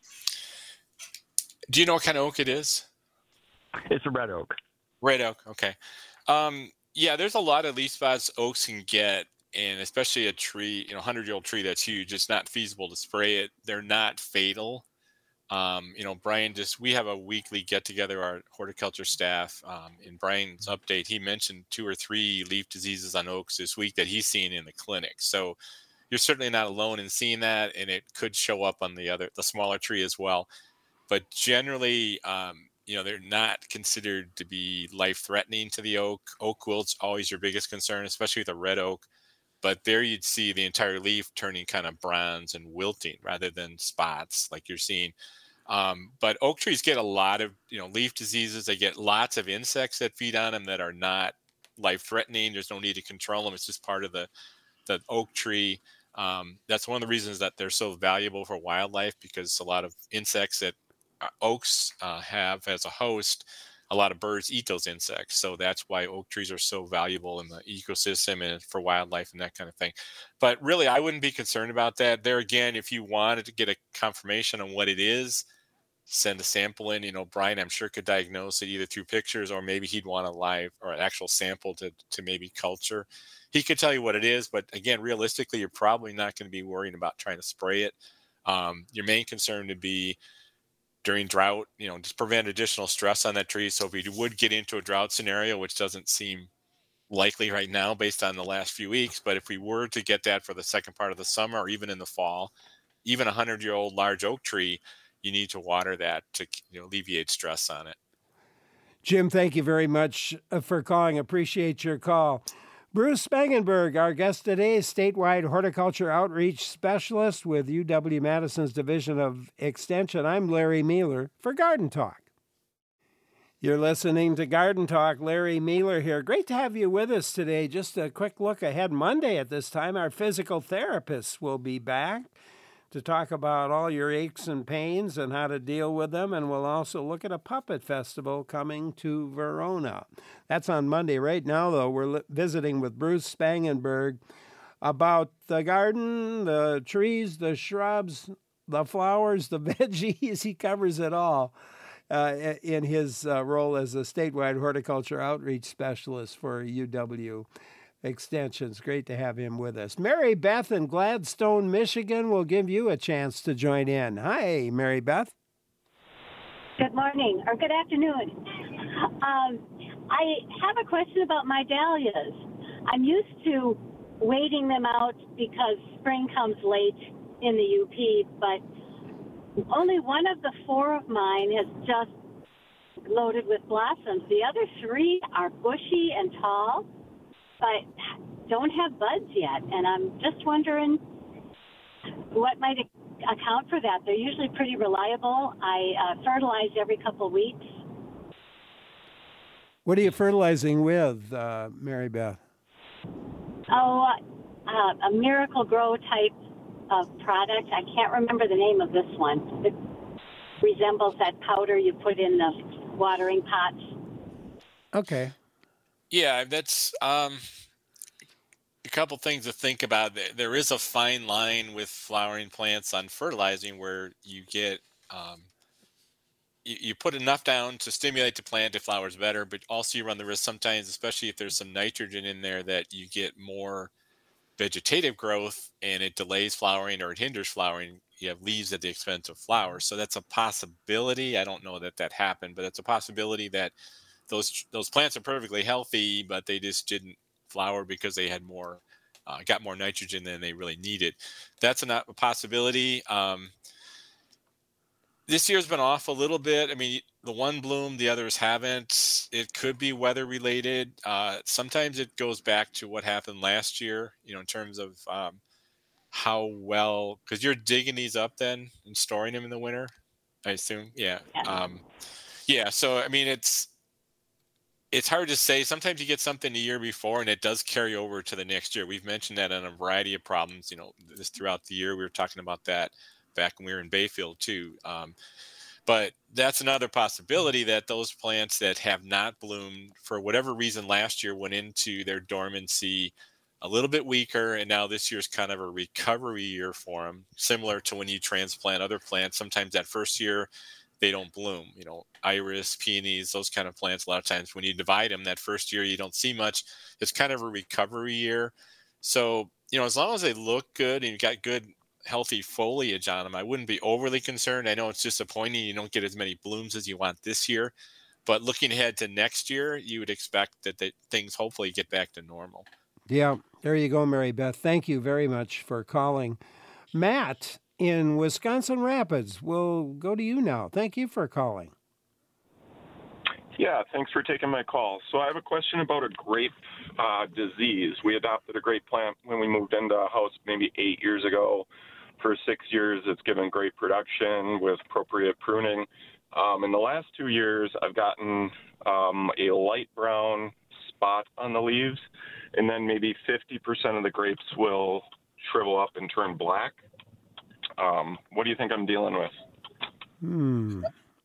Do you know what kind of oak it is? It's a red oak. Red oak. Okay. Um, yeah, there's a lot of leaf spots oaks can get, and especially a tree, you know, hundred-year-old tree that's huge. It's not feasible to spray it. They're not fatal. Um, you know, Brian just, we have a weekly get together, our horticulture staff. Um, in Brian's update, he mentioned two or three leaf diseases on oaks this week that he's seen in the clinic. So you're certainly not alone in seeing that, and it could show up on the other, the smaller tree as well. But generally, um, you know, they're not considered to be life-threatening to the oak. Oak wilt's always your biggest concern, especially with a red oak. But there you'd see the entire leaf turning kind of bronze and wilting rather than spots like you're seeing. Um, but oak trees get a lot of, you know, leaf diseases. They get lots of insects that feed on them that are not life-threatening. There's no need to control them. It's just part of the, the oak tree. Um, that's one of the reasons that they're so valuable for wildlife, because a lot of insects that uh, oaks uh, have as a host, a lot of birds eat those insects. So that's why oak trees are so valuable in the ecosystem and for wildlife and that kind of thing. But really, I wouldn't be concerned about that. There again, if you wanted to get a confirmation on what it is, send a sample in. You know, Brian, I'm sure, could diagnose it either through pictures, or maybe he'd want a live or an actual sample to, to maybe culture. He could tell you what it is, but again, realistically, you're probably not going to be worrying about trying to spray it. Um, your main concern would be during drought, you know, just prevent additional stress on that tree. So if you would get into a drought scenario, which doesn't seem likely right now based on the last few weeks, but if we were to get that for the second part of the summer or even in the fall, even a hundred-year-old large oak tree, you need to water that to, you know, alleviate stress on it. Jim, thank you very much for calling. Appreciate your call. Bruce Spangenberg, our guest today, is statewide horticulture outreach specialist with U W-Madison's Division of Extension. I'm Larry Mueller for Garden Talk. You're listening to Garden Talk. Larry Mueller here. Great to have you with us today. Just a quick look ahead. Monday at this time, our physical therapists will be back to talk about all your aches and pains and how to deal with them. And we'll also look at a puppet festival coming to Verona. That's on Monday. Right now, though, we're li- visiting with Bruce Spangenberg about the garden, the trees, the shrubs, the flowers, the veggies. He covers it all uh, in his uh, role as a statewide horticulture outreach specialist for U W Extensions. Great to have him with us. Mary Beth in Gladstone, Michigan will give you a chance to join in. Hi, Mary Beth. Good morning, or good afternoon. Um, I have a question about my dahlias. I'm used to waiting them out because spring comes late in the U P, but only one of the four of mine has just loaded with blossoms. The other three are bushy and tall, but don't have buds yet. And I'm just wondering what might account for that. They're usually pretty reliable. I uh, fertilize every couple of weeks. What are you fertilizing with, uh, Mary Beth? Oh, uh, a Miracle Grow type of product. I can't remember the name of this one. It resembles that powder you put in the watering pots. Okay. Yeah, that's um, a couple things to think about. There there is a fine line with flowering plants on fertilizing where you get um, you, you put enough down to stimulate the plant to flowers better, but also you run the risk sometimes, especially if there's some nitrogen in there, that you get more vegetative growth and it delays flowering or it hinders flowering. You have leaves at the expense of flowers. So that's a possibility. I don't know that that happened, but it's a possibility that those those plants are perfectly healthy, but they just didn't flower because they had more, uh, got more nitrogen than they really needed. That's a, a possibility. Um, this year's been off a little bit. I mean, the one bloomed, the others haven't. It could be weather related. Uh, sometimes it goes back to what happened last year, you know, in terms of um, how well, because you're digging these up then and storing them in the winter, I assume. Yeah. Um, yeah. So, I mean, it's, it's hard to say. Sometimes you get something the year before and it does carry over to the next year. We've mentioned that on a variety of problems, you know, this throughout the year. We were talking about that back when we were in Bayfield too. Um, but that's another possibility, that those plants that have not bloomed for whatever reason last year went into their dormancy a little bit weaker, and now this year's kind of a recovery year for them, similar to when you transplant other plants. Sometimes that first year they don't bloom, you know, iris, peonies, those kind of plants. A lot of times when you divide them that first year, you don't see much. It's kind of a recovery year. So, you know, as long as they look good and you've got good, healthy foliage on them, I wouldn't be overly concerned. I know it's disappointing you don't get as many blooms as you want this year, but looking ahead to next year, you would expect that the, things hopefully get back to normal. Yeah, there you go, Mary Beth. Thank you very much for calling. Matt in Wisconsin Rapids, we'll go to you now. Thank you for calling. Yeah, thanks for taking my call. So I have a question about a grape uh, disease. We adopted a grape plant when we moved into a house maybe eight years ago. For six years, it's given great production with appropriate pruning. Um, in the last two years, I've gotten um, a light brown spot on the leaves, and then maybe fifty percent of the grapes will shrivel up and turn black. Um, what do you think I'm dealing with? Hmm.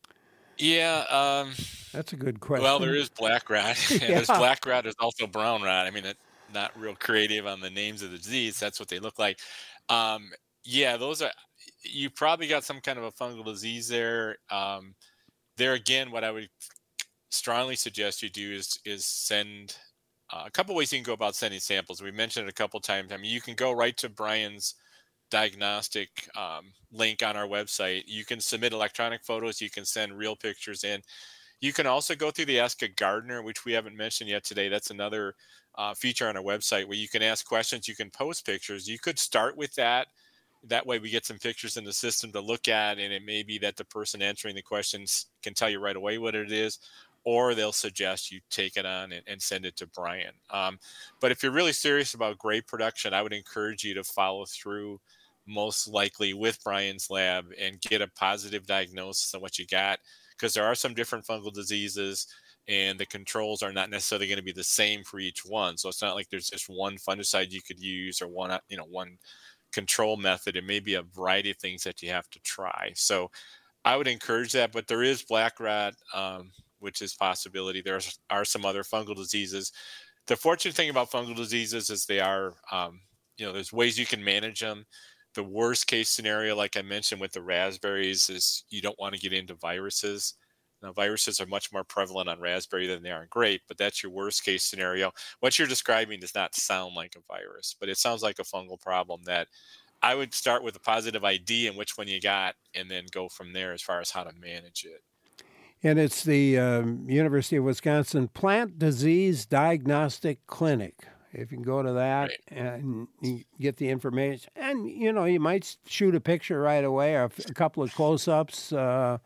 Yeah. Um, That's a good question. Well, there is black rot. And Yeah. there's black rot. There's also brown rot. I mean, it, not real creative on the names of the disease. That's what they look like. Um, yeah, those are, you probably got some kind of a fungal disease there. Um, there again, what I would strongly suggest you do is, is send uh, a couple ways you can go about sending samples. We mentioned it a couple times. I mean, you can go right to Brian's diagnostic um, link on our website. You can submit electronic photos. You can send real pictures in. You can also go through the Ask a Gardener, which we haven't mentioned yet today. That's another uh, feature on our website where you can ask questions. You can post pictures. You could start with that. That way we get some pictures in the system to look at, and it may be that the person answering the questions can tell you right away what it is, or they'll suggest you take it on and, and send it to Brian. Um, but if you're really serious about grape production, I would encourage you to follow through most likely with Brian's lab and get a positive diagnosis on what you got, because there are some different fungal diseases and the controls are not necessarily going to be the same for each one. So it's not like there's just one fungicide you could use or one, you know, one control method. It may be a variety of things that you have to try. So I would encourage that, but there is black rot, um, which is possibility. There are some other fungal diseases. The fortunate thing about fungal diseases is they are, um, you know, there's ways you can manage them. The worst case scenario, like I mentioned with the raspberries, is you don't want to get into viruses. Now, viruses are much more prevalent on raspberry than they are on grape, but that's your worst case scenario. What you're describing does not sound like a virus, but it sounds like a fungal problem that I would start with a positive I D and which one you got, and then go from there as far as how to manage it. And it's the um, University of Wisconsin Plant Disease Diagnostic Clinic. If you can go to that Right. and you get the information, and, you know, you might shoot a picture right away or a f- a couple of close-ups, uh,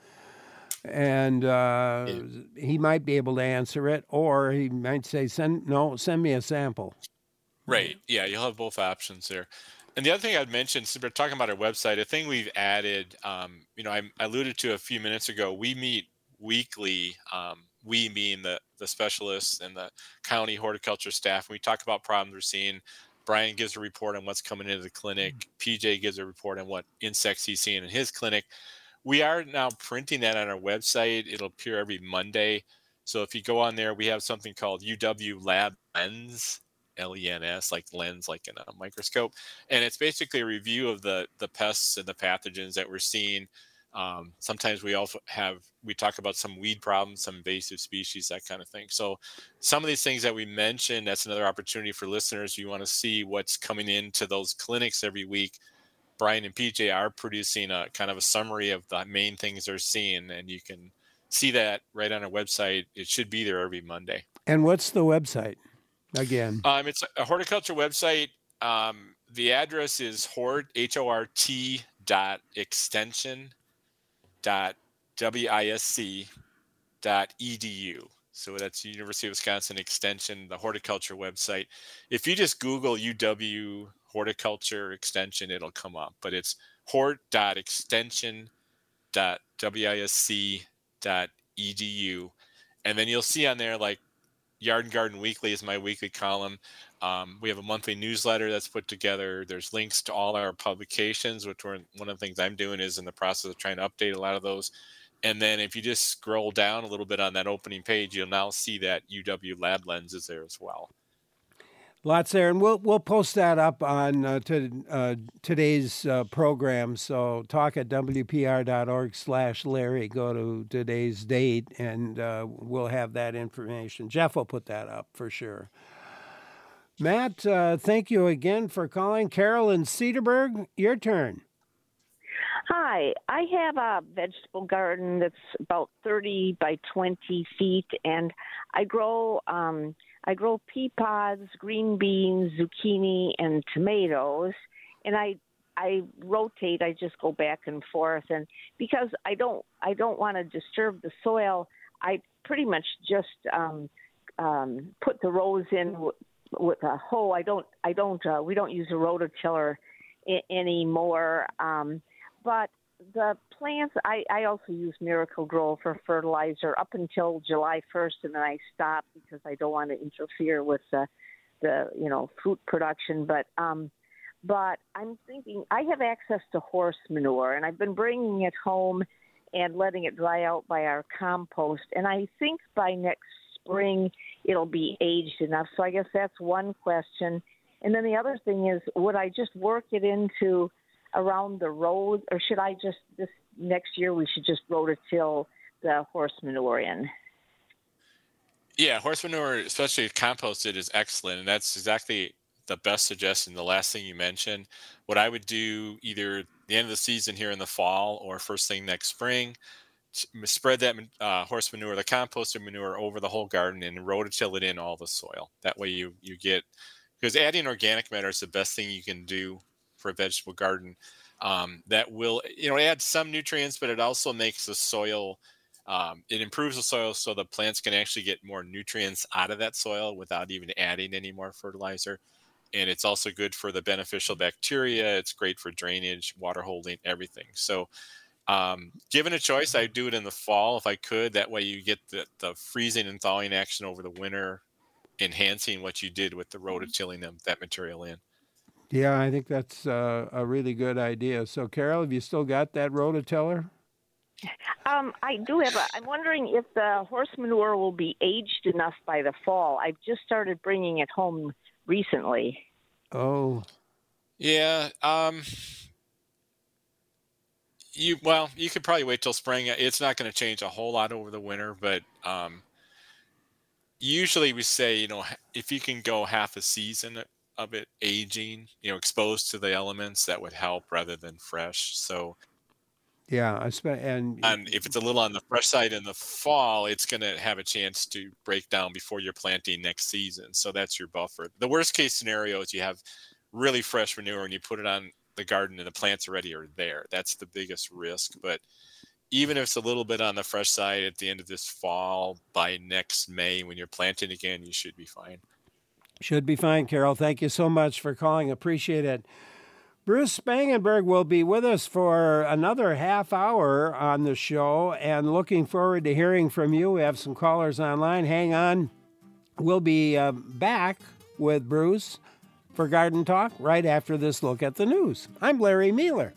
and uh, Yeah. he might be able to answer it, or he might say, "Send no, send me a sample." Right. Yeah, you'll have both options there. And the other thing I'd mention, since we're talking about our website, a thing we've added, um, you know, I, I alluded to a few minutes ago, we meet weekly, um, we mean the, the specialists and the county horticulture staff. We talk about problems we're seeing. Brian gives a report on what's coming into the clinic. P J gives a report on what insects he's seeing in his clinic. We are now printing that on our website. It'll appear every Monday. So if you go on there, we have something called U W Lab Lens, L E N S, like lens, like in a microscope. And it's basically a review of the, the pests and the pathogens that we're seeing. Um, sometimes we also have, we talk about some weed problems, some invasive species, that kind of thing. So some of these things that we mentioned, that's another opportunity for listeners. You want to see what's coming into those clinics every week. Brian and P J are producing a kind of a summary of the main things they're seeing, and you can see that right on our website. It should be there every Monday. And what's the website again? Um, it's a horticulture website. Um, the address is hort, H O R T dot extension dot wisc dot edu. So that's University of Wisconsin Extension, the horticulture website. If you just Google U W horticulture extension, it'll come up. But it's hort dot extension dot wisc dot edu. And then you'll see on there, like, Yard and Garden Weekly is my weekly column. Um, we have a monthly newsletter that's put together. There's links to all our publications, which we're, one of the things I'm doing is in the process of trying to update a lot of those. And then if you just scroll down a little bit on that opening page, you'll now see that U W Lab Lens is there as well. Lots there, and we'll we'll post that up on uh, to uh, today's uh, program. So talk at W P R dot org slash Larry. Go to today's date, and uh, we'll have that information. Jeff will put that up for sure. Matt, uh, thank you again for calling. Carol in Cedarburg, your turn. Hi, I have a vegetable garden that's about thirty by twenty feet, and I grow um, I grow pea pods, green beans, zucchini, and tomatoes, and I I rotate. I just go back and forth, and because I don't I don't want to disturb the soil, I pretty much just um, um, put the rows in w- with a hoe. I don't I don't uh, we don't use a rototiller I- anymore. Um, But the plants, I, I also use Miracle-Gro for fertilizer up until July first, and then I stop because I don't want to interfere with the, the you know, fruit production. But um, but I'm thinking I have access to horse manure, and I've been bringing it home and letting it dry out by our compost. And I think by next spring it'll be aged enough. So I guess that's one question. And then the other thing is, would I just work it into around the road, or should I just, this next year, we should just rototill the horse manure in? Yeah, horse manure, especially composted, is excellent. And that's exactly the best suggestion. The last thing you mentioned, what I would do either the end of the season here in the fall or first thing next spring, spread that uh, horse manure, the composted manure, over the whole garden and rototill it in all the soil. That way you, you get, because adding organic matter is the best thing you can do for a vegetable garden. Um, that will, you know, add some nutrients, but it also makes the soil, um, it improves the soil so the plants can actually get more nutrients out of that soil without even adding any more fertilizer. And it's also good for the beneficial bacteria. It's great for drainage, water holding, everything. So um, given a choice, I'd do it in the fall if I could. That way you get the, the freezing and thawing action over the winter, enhancing what you did with the rototilling of that material in. Yeah, I think that's uh, a really good idea. So, Carol, have you still got that rototiller? Um, I do have a, I'm wondering if the horse manure will be aged enough by the fall. I've just started bringing it home recently. Oh. Yeah. Um, you Well, you could probably wait till spring. It's not going to change a whole lot over the winter, but um, usually we say, you know, if you can go half a season of it aging, you know, exposed to the elements, that would help rather than fresh. So yeah, I spent, and and if it's a little on the fresh side in the fall, it's going to have a chance to break down before you're planting next season. So that's your buffer. The worst case scenario is you have really fresh manure and you put it on the garden and the plants already are there. That's the biggest risk. But even if it's a little bit on the fresh side at the end of this fall, by next May when you're planting again, you should be fine. Should be fine, Carol. Thank you so much for calling. Appreciate it. Bruce Spangenberg will be with us for another half hour on the show, and looking forward to hearing from you. We have some callers online. Hang on. We'll be uh, back with Bruce for Garden Talk right after this look at the news. I'm Larry Mueller.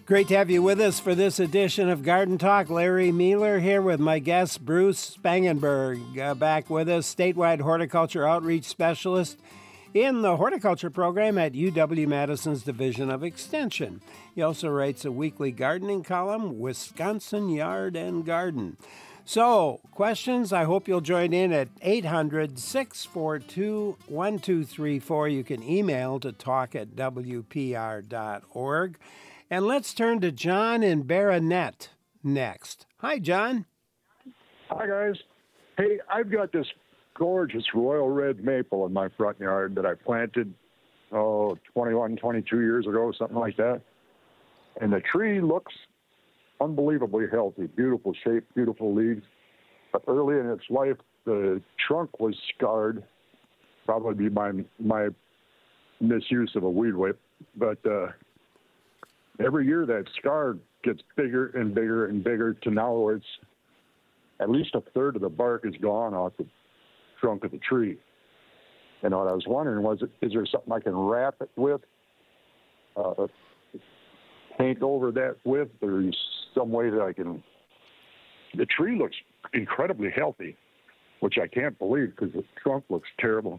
Great to have you with us for this edition of Garden Talk. Larry Mealer here with my guest, Bruce Spangenberg, uh, back with us, statewide horticulture outreach specialist in the horticulture program at U W-Madison's Division of Extension. He also writes a weekly gardening column, Wisconsin Yard and Garden. So, questions, I hope you'll join in at eight hundred, six four two, one two three four. You can email to talk at w p r dot org. And let's turn to John in Baronet next. Hi, John. Hi, guys. Hey, I've got this gorgeous royal red maple in my front yard that I planted, oh, twenty-one, twenty-two years ago, something like that. And the tree looks unbelievably healthy, beautiful shape, beautiful leaves. But early in its life, the trunk was scarred, probably by my, my misuse of a weed whip. But uh, every year that scar gets bigger and bigger and bigger to now where it's at least a third of the bark is gone off the trunk of the tree. And what I was wondering was, is there something I can wrap it with, uh, paint over that with, or some way that I can... The tree looks incredibly healthy, which I can't believe because the trunk looks terrible.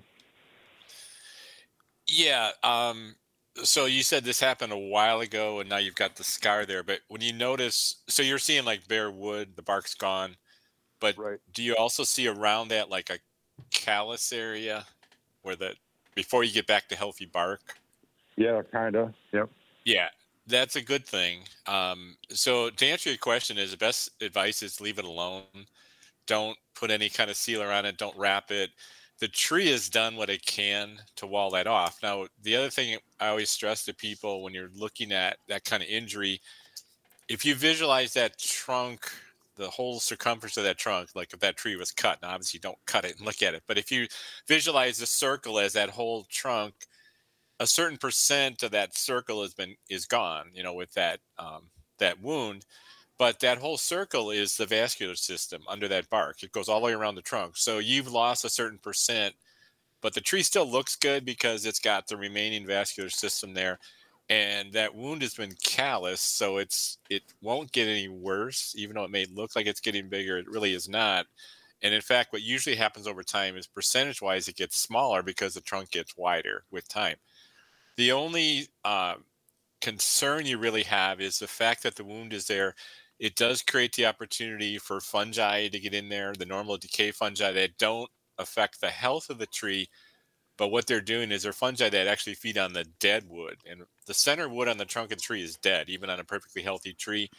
Yeah, um... So you said this happened a while ago, and now you've got the scar there. But when you notice, so you're seeing like bare wood, the bark's gone. But right. Do you also see around that like a callus area where the before you get back to healthy bark? Yeah, kind of. Yep. Yeah, that's a good thing. Um, so to answer your question, is the best advice is leave it alone. Don't put any kind of sealer on it. Don't wrap it. The tree has done what it can to wall that off. Now, the other thing I always stress to people when you're looking at that kind of injury, if you visualize that trunk, the whole circumference of that trunk, like if that tree was cut, now obviously don't cut it and look at it, but if you visualize the circle as that whole trunk, a certain percent of that circle has been is gone, you know, with that um, that wound. But that whole circle is the vascular system under that bark. It goes all the way around the trunk. So you've lost a certain percent, but the tree still looks good because it's got the remaining vascular system there. And that wound has been calloused, so it's it won't get any worse, even though it may look like it's getting bigger. It really is not. And in fact, what usually happens over time is percentage-wise, it gets smaller because the trunk gets wider with time. The only uh, concern you really have is the fact that the wound is there. It does create the opportunity for fungi to get in there, the normal decay fungi that don't affect the health of the tree. But what they're doing is they're fungi that actually feed on the dead wood. And the center wood on the trunk of the tree is dead, even on a perfectly healthy tree.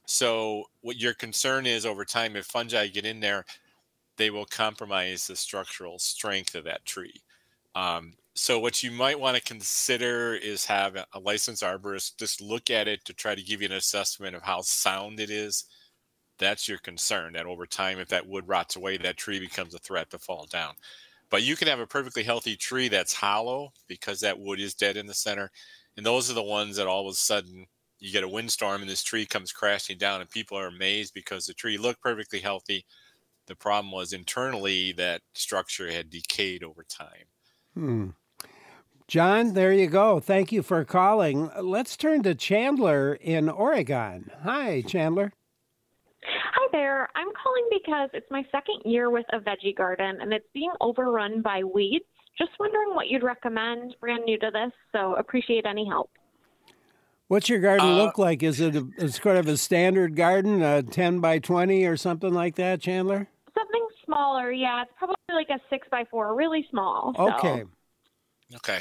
So what your concern is over time, if fungi get in there, they will compromise the structural strength of that tree. Um, so what you might want to consider is have a licensed arborist just look at it to try to give you an assessment of how sound it is. That's your concern, that over time, if that wood rots away, that tree becomes a threat to fall down. But you can have a perfectly healthy tree that's hollow because that wood is dead in the center. And those are the ones that all of a sudden you get a windstorm and this tree comes crashing down and people are amazed because the tree looked perfectly healthy. The problem was internally that structure had decayed over time. Hmm. John, there you go. Thank you for calling. Let's turn to Chandler in Oregon. Hi, Chandler. Hi there. I'm calling because it's my second year with a veggie garden and it's being overrun by weeds. Just wondering what you'd recommend. Brand new to this, so appreciate any help. What's your garden Uh, look like? Is it a, it's kind of a standard garden, a ten by twenty or something like that, Chandler? Something smaller, yeah. It's probably like a six by four, really small. so. Okay. Okay.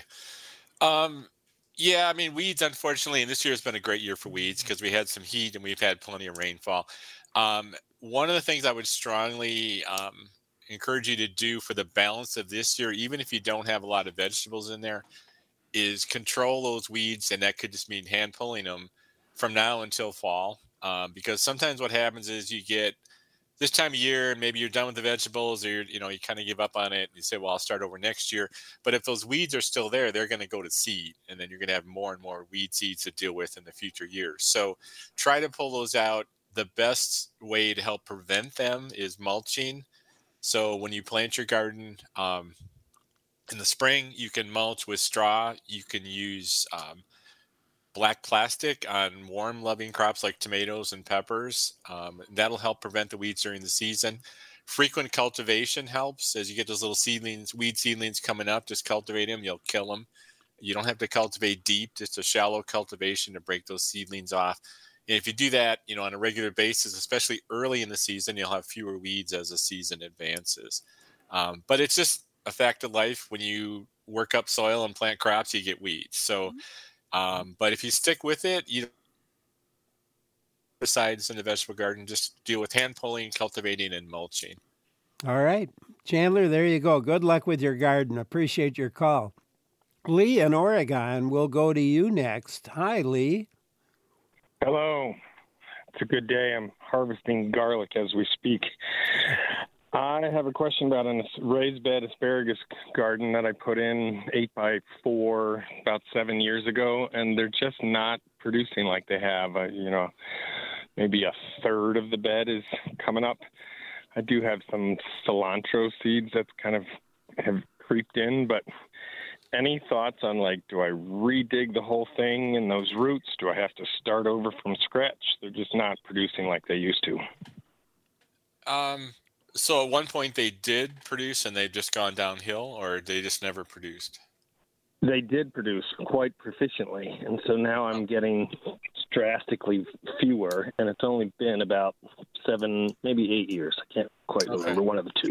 Um, yeah, I mean, weeds, unfortunately, and this year has been a great year for weeds because we had some heat and we've had plenty of rainfall. Um, one of the things I would strongly um, encourage you to do for the balance of this year, even if you don't have a lot of vegetables in there, is control those weeds, and that could just mean hand pulling them from now until fall. Um, because sometimes what happens is you get this time of year, and maybe you're done with the vegetables, or you're, you know, you kind of give up on it. And you say, well, I'll start over next year. But if those weeds are still there, they're going to go to seed, and then you're going to have more and more weed seeds to deal with in the future years. So try to pull those out. The best way to help prevent them is mulching. So when you plant your garden um, in the spring, you can mulch with straw. You can use um, black plastic on warm loving crops like tomatoes and peppers. Um, that'll help prevent the weeds during the season. Frequent cultivation helps. As you get those little seedlings, weed seedlings coming up, just cultivate them, you'll kill them. You don't have to cultivate deep, just a shallow cultivation to break those seedlings off. And if you do that, you know, on a regular basis, especially early in the season, you'll have fewer weeds as the season advances. Um, but it's just a fact of life. When you work up soil and plant crops, you get weeds. So, um, but if you stick with it, you besides in the vegetable garden, just deal with hand pulling, cultivating, and mulching. All right. Chandler, there you go. Good luck with your garden. Appreciate your call. Lee in Oregon, we'll go to you next. Hi, Lee. Hello. It's a good day. I'm harvesting garlic as we speak. I have a question about a raised bed asparagus garden that I put in eight by four about seven years ago, and they're just not producing like they have. Uh, you know, maybe a third of the bed is coming up. I do have some cilantro seeds that kind of have creeped in, but any thoughts on, like, do I redig the whole thing in those roots? Do I have to start over from scratch? They're just not producing like they used to. Um, so at one point they did produce and they've just gone downhill, or they just never produced? They did produce quite proficiently, and so now I'm getting drastically fewer, and it's only been about seven, maybe eight years. I can't quite Okay. remember, one of the two.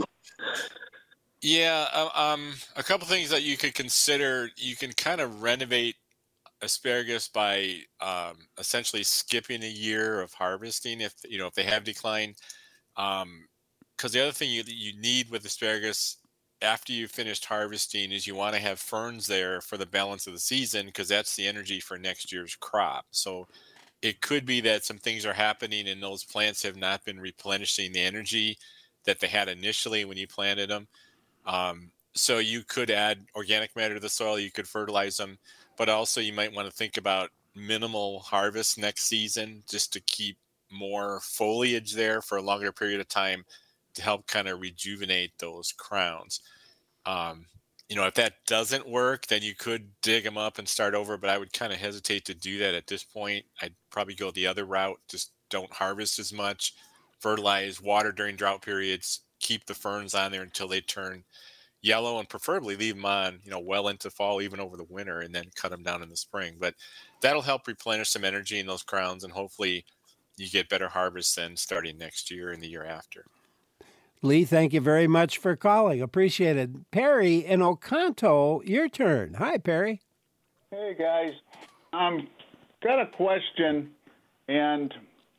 Yeah, uh, um, a couple things that you could consider. You can kind of renovate asparagus by um, essentially skipping a year of harvesting if you know if they have declined. Um, because the other thing you you need with asparagus after you've finished harvesting is you want to have ferns there for the balance of the season, because that's the energy for next year's crop. So it could be that some things are happening and those plants have not been replenishing the energy that they had initially when you planted them. Um, so you could add organic matter to the soil, you could fertilize them, but also you might want to think about minimal harvest next season just to keep more foliage there for a longer period of time to help kind of rejuvenate those crowns. Um, you know, if that doesn't work, then you could dig them up and start over, but I would kind of hesitate to do that at this point. I'd probably go the other route. Just don't harvest as much, fertilize, water during drought periods, keep the ferns on there until they turn yellow, and preferably leave them on, you know, well into fall, even over the winter, and then cut them down in the spring. But that'll help replenish some energy in those crowns, and hopefully you get better harvests then starting next year and the year after. Lee, thank you very much for calling. Appreciate it. Perry in Oconto, your turn. Hi, Perry. Hey, guys. Um, got a question, and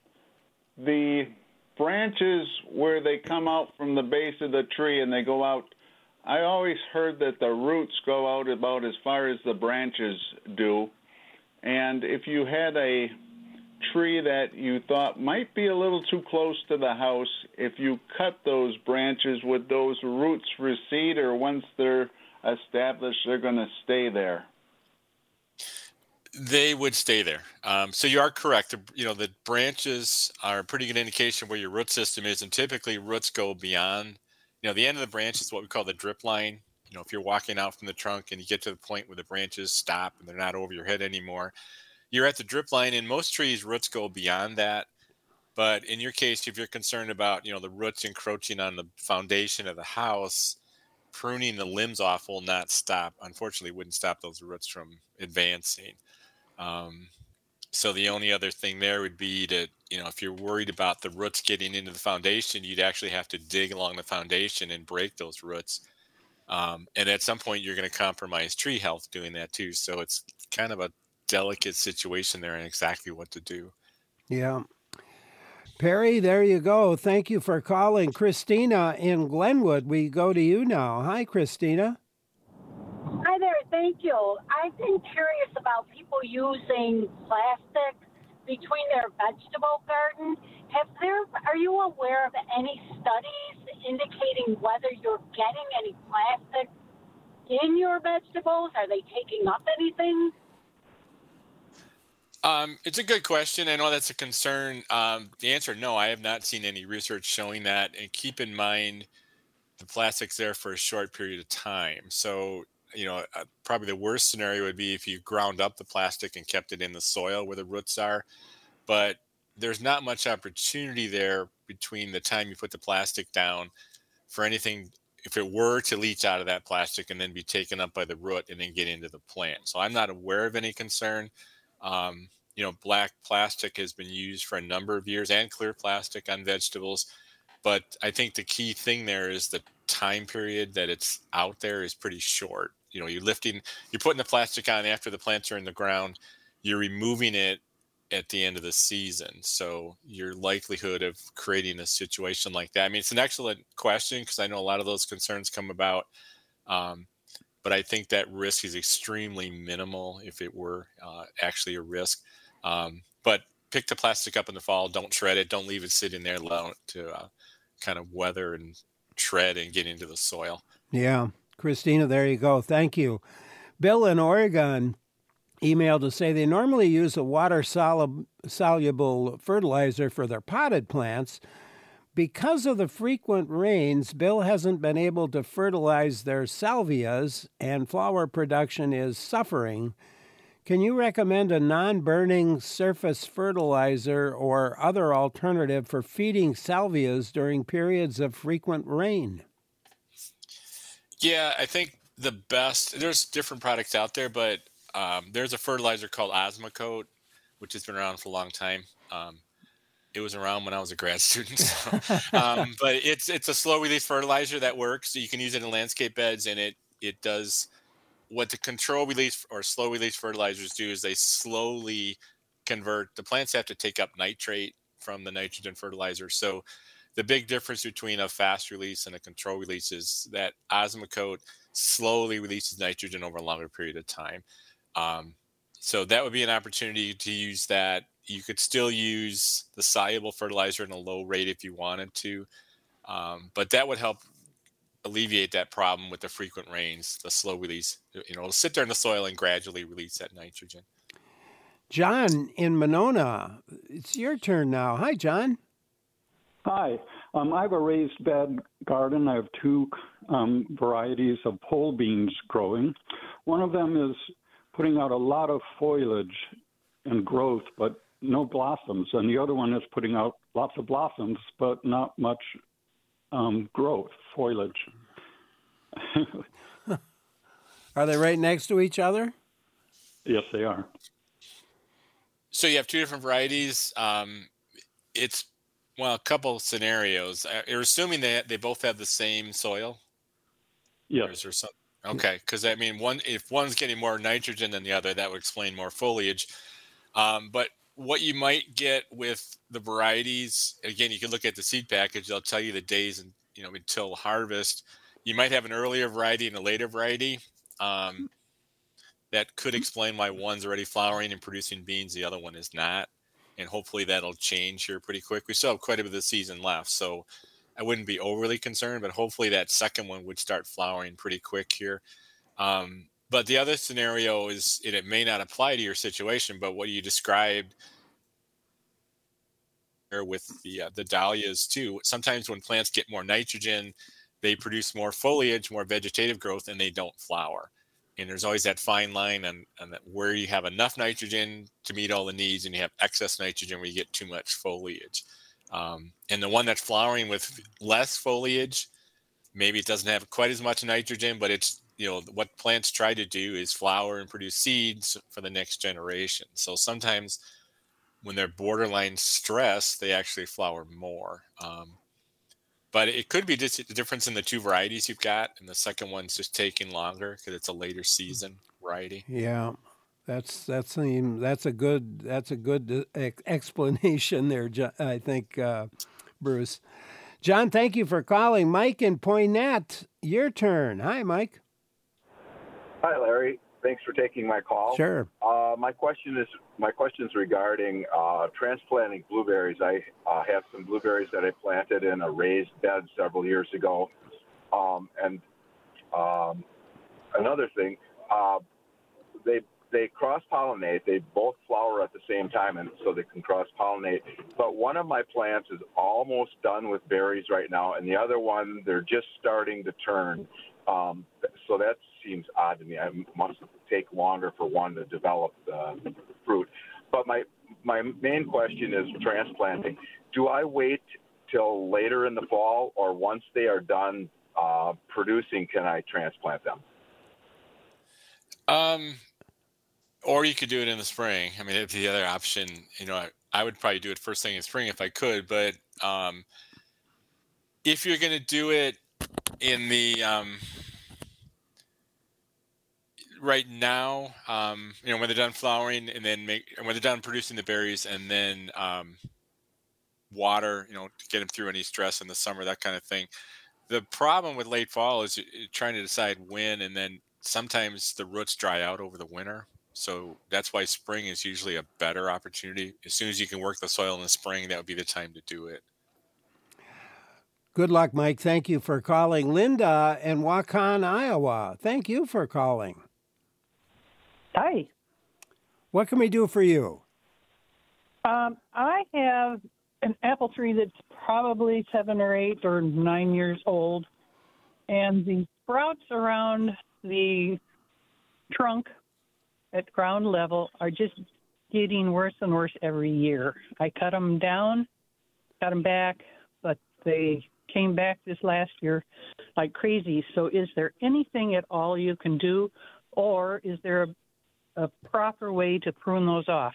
the branches where they come out from the base of the tree and they go out, I always heard that the roots go out about as far as the branches do. And if you had a tree that you thought might be a little too close to the house, if you cut those branches, would those roots recede, or once they're established, they're going to stay there? They would stay there. Um, so you are correct. The, you know, the branches are a pretty good indication where your root system is, and typically roots go beyond, you know, the end of the branch is what we call the drip line. You know, if you're walking out from the trunk and you get to the point where the branches stop and they're not over your head anymore, you're at the drip line. In most trees, roots go beyond that. But in your case, if you're concerned about, you know, the roots encroaching on the foundation of the house, pruning the limbs off will not stop. Unfortunately, wouldn't stop those roots from advancing. Um, so the only other thing there would be to, you know, if you're worried about the roots getting into the foundation, you'd actually have to dig along the foundation and break those roots. Um, and at some point, you're going to compromise tree health doing that too. So it's kind of a delicate situation there and exactly what to do. Yeah. Perry, there you go. Thank you for calling. Christina in Glenwood, we go to you now. Hi, Christina. Hi there, thank you. I've been curious about people using plastic between their vegetable garden. Have there, are you aware of any studies indicating whether you're getting any plastic in your vegetables? Are they taking up anything? Um, it's a good question. I know that's a concern. Um, the answer, no, I have not seen any research showing that. And keep in mind, the plastic's there for a short period of time. So you know, uh, probably the worst scenario would be if you ground up the plastic and kept it in the soil where the roots are. But there's not much opportunity there between the time you put the plastic down for anything, if it were to leach out of that plastic and then be taken up by the root and then get into the plant. So I'm not aware of any concern. Um, you know, black plastic has been used for a number of years, and clear plastic on vegetables. But I think the key thing there is the time period that it's out there is pretty short. You know, you're lifting, you're putting the plastic on after the plants are in the ground, you're removing it at the end of the season. So your likelihood of creating a situation like that, I mean, it's an excellent question because I know a lot of those concerns come about. Um, but I think that risk is extremely minimal if it were uh, actually a risk. Um, but pick the plastic up in the fall, don't shred it, don't leave it sitting there, allow it to uh, kind of weather and tread and get into the soil. Yeah. Christina, there you go. Thank you. Bill in Oregon emailed to say they normally use a water-soluble fertilizer for their potted plants. Because of the frequent rains, Bill hasn't been able to fertilize their salvias, and flower production is suffering. Can you recommend a non-burning surface fertilizer or other alternative for feeding salvias during periods of frequent rain? Yeah, I think the best, there's different products out there, but um, there's a fertilizer called Osmocote, which has been around for a long time. Um, it was around when I was a grad student. So, um, but it's it's a slow release fertilizer that works. So you can use it in landscape beds, and it it does what the control release or slow release fertilizers do is they slowly convert. The plants have to take up nitrate from the nitrogen fertilizer. So the big difference between a fast release and a control release is that Osmocote slowly releases nitrogen over a longer period of time. Um, so that would be an opportunity to use that. You could still use the soluble fertilizer in a low rate if you wanted to, um, but that would help alleviate that problem with the frequent rains, the slow release. You know, it'll sit there in the soil and gradually release that nitrogen. John in Monona, it's your turn now. Hi, John. Hi. Um, I have a raised bed garden. I have two um, varieties of pole beans growing. One of them is putting out a lot of foliage and growth, but no blossoms. And the other one is putting out lots of blossoms, but not much um, growth, foliage. Are they right next to each other? Yes, they are. So you have two different varieties. Um, it's, well, a couple scenarios. You're assuming that they both have the same soil? Yes. Or is there some, okay, because I mean, one if one's getting more nitrogen than the other, that would explain more foliage. Um, but what you might get with the varieties, again, you can look at the seed package. They'll tell you the days and you know until harvest. You might have an earlier variety and a later variety. Um, that could explain why one's already flowering and producing beans, the other one is not. And hopefully that'll change here pretty quick. We still have quite a bit of the season left, so I wouldn't be overly concerned, but hopefully that second one would start flowering pretty quick here. Um, but the other scenario is, and it may not apply to your situation, but what you described with the uh, the dahlias too. Sometimes when plants get more nitrogen, they produce more foliage, more vegetative growth, and they don't flower. And there's always that fine line on, on that where you have enough nitrogen to meet all the needs and you have excess nitrogen where you get too much foliage. Um, and the one that's flowering with less foliage, maybe it doesn't have quite as much nitrogen, but it's, you know, what plants try to do is flower and produce seeds for the next generation. So sometimes when they're borderline stressed, they actually flower more. Um, But it could be just a difference in the two varieties you've got, and the second one's just taking longer because it's a later season variety. Yeah, that's that's that's a good that's a good explanation there, I think, uh, Bruce. John, thank you for calling. Mike in Poynette, your turn. Hi, Mike. Hi, Larry. Thanks for taking my call. Sure. Uh, my question is my question is regarding uh, transplanting blueberries. I uh, have some blueberries that I planted in a raised bed several years ago, um, and um, another thing, uh, they they cross pollinate. They both flower at the same time, and so they can cross pollinate. But one of my plants is almost done with berries right now, and the other one they're just starting to turn. Um, so that seems odd to me. It must take longer for one to develop the fruit. But my my main question is transplanting. Do I wait till later in the fall, or once they are done uh, producing, can I transplant them? Um, or you could do it in the spring. I mean, if the other option, you know, I, I would probably do it first thing in spring if I could. But um, if you're going to do it in the um, right now, um, you know, when they're done flowering and then make, when they're done producing the berries and then um, water, you know, to get them through any stress in the summer, that kind of thing. The problem with late fall is trying to decide when, and then sometimes the roots dry out over the winter. So that's why spring is usually a better opportunity. As soon as you can work the soil in the spring, that would be the time to do it. Good luck, Mike. Thank you for calling. Linda in Waukon, Iowa. Thank you for calling. Hi. What can we do for you? Um, I have an apple tree that's probably seven or eight or nine years old, and the sprouts around the trunk at ground level are just getting worse and worse every year. I cut them down, cut them back, but they came back this last year like crazy. So is there anything at all you can do, or is there a, a proper way to prune those off?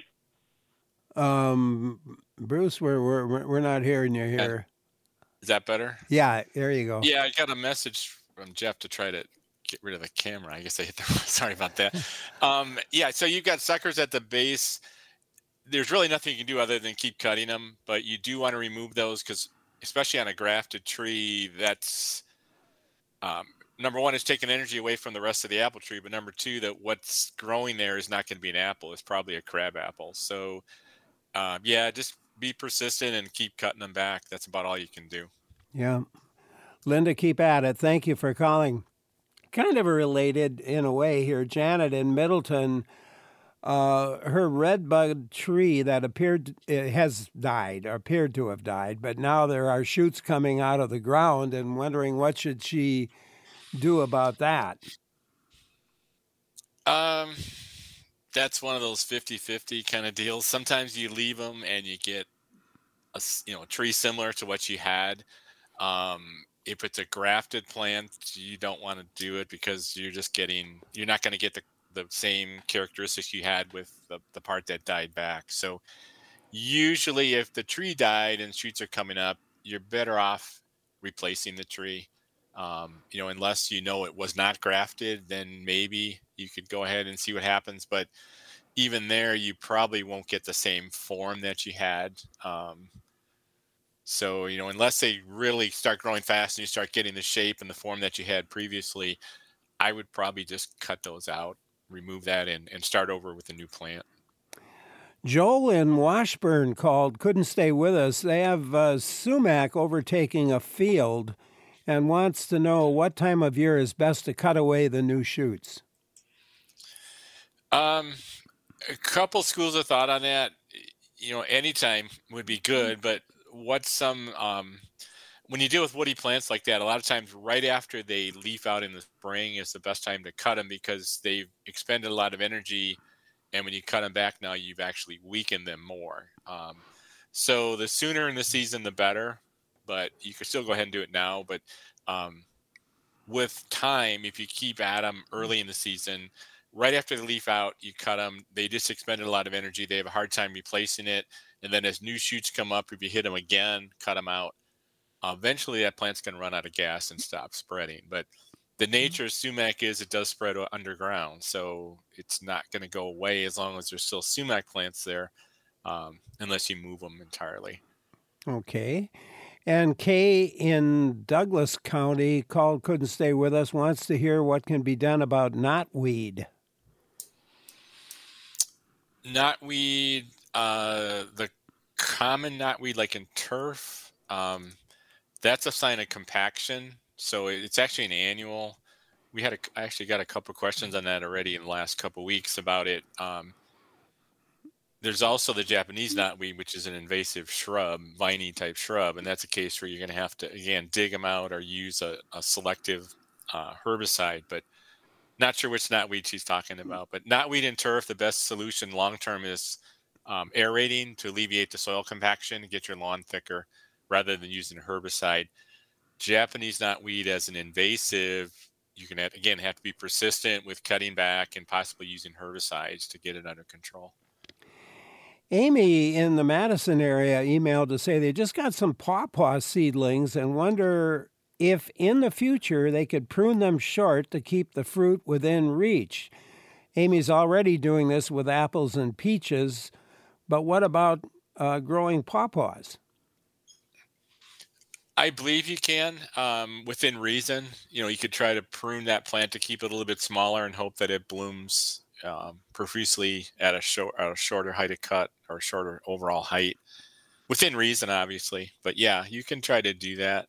Um, Bruce, we're, we're, we're not hearing you here. Is that better? Yeah, there you go. Yeah, I got a message from Jeff to try to get rid of the camera. I guess I hit the, sorry about that. Um, yeah, so you've got suckers at the base. There's really nothing you can do other than keep cutting them, but you do want to remove those because, especially on a grafted tree, that's um, number one, it's taking energy away from the rest of the apple tree, but number two, that what's growing there is not going to be an apple. It's probably a crab apple. So uh, yeah, just be persistent and keep cutting them back. That's about all you can do. Yeah. Linda, keep at it. Thank you for calling. Kind of related in a way here. Janet in Middleton, uh, her redbud tree that appeared it has died, or appeared to have died, but now there are shoots coming out of the ground, and wondering what should she do about that? Um, that's one of those fifty-fifty kind of deals. Sometimes you leave them and you get a you know a tree similar to what you had. Um, if it's a grafted plant, you don't want to do it because you're just getting you're not going to get the the same characteristics you had with the, the part that died back. So usually if the tree died and shoots are coming up, you're better off replacing the tree. Um, you know, unless you know it was not grafted, then maybe you could go ahead and see what happens. But even there, you probably won't get the same form that you had. Um, so, you know, unless they really start growing fast and you start getting the shape and the form that you had previously, I would probably just cut those out, remove that, and, and start over with a new plant. Joel in Washburn called, couldn't stay with us. They have uh, sumac overtaking a field and wants to know what time of year is best to cut away the new shoots. Um, a couple schools of thought on that. You know, anytime would be good, but what's some, um, when you deal with woody plants like that, a lot of times right after they leaf out in the spring is the best time to cut them because they've expended a lot of energy. And when you cut them back now, you've actually weakened them more. Um, so the sooner in the season, the better, but you can still go ahead and do it now. But um, with time, if you keep at them early in the season, right after the leaf out, you cut them. They just expended a lot of energy. They have a hard time replacing it. And then as new shoots come up, if you hit them again, cut them out. Uh, eventually, that plant's going to run out of gas and stop spreading. But the nature of sumac is it does spread underground, so it's not going to go away as long as there's still sumac plants there, um, unless you move them entirely. Okay. And Kay in Douglas County called, couldn't stay with us, wants to hear what can be done about knotweed. Knotweed, uh, the common knotweed like in turf, um, that's a sign of compaction. So it's actually an annual. We had a, I actually got a couple of questions on that already in the last couple of weeks about it. Um, there's also the Japanese knotweed, which is an invasive shrub, viney type shrub, and that's a case where you're going to have to again dig them out or use a, a selective uh, herbicide. But Not sure which knotweed she's talking about, but knotweed and turf, the best solution long-term is um, aerating to alleviate the soil compaction and get your lawn thicker rather than using a herbicide. Japanese knotweed as an invasive, you can, have, again, have to be persistent with cutting back and possibly using herbicides to get it under control. Amy in the Madison area emailed to say they just got some pawpaw seedlings and wonder if in the future they could prune them short to keep the fruit within reach. Amy's already doing this with apples and peaches, but what about uh, growing pawpaws? I believe you can, um, within reason. You know, you could try to prune that plant to keep it a little bit smaller and hope that it blooms um, profusely at a, short, at a shorter height of cut or shorter overall height. Within reason, obviously. But yeah, you can try to do that.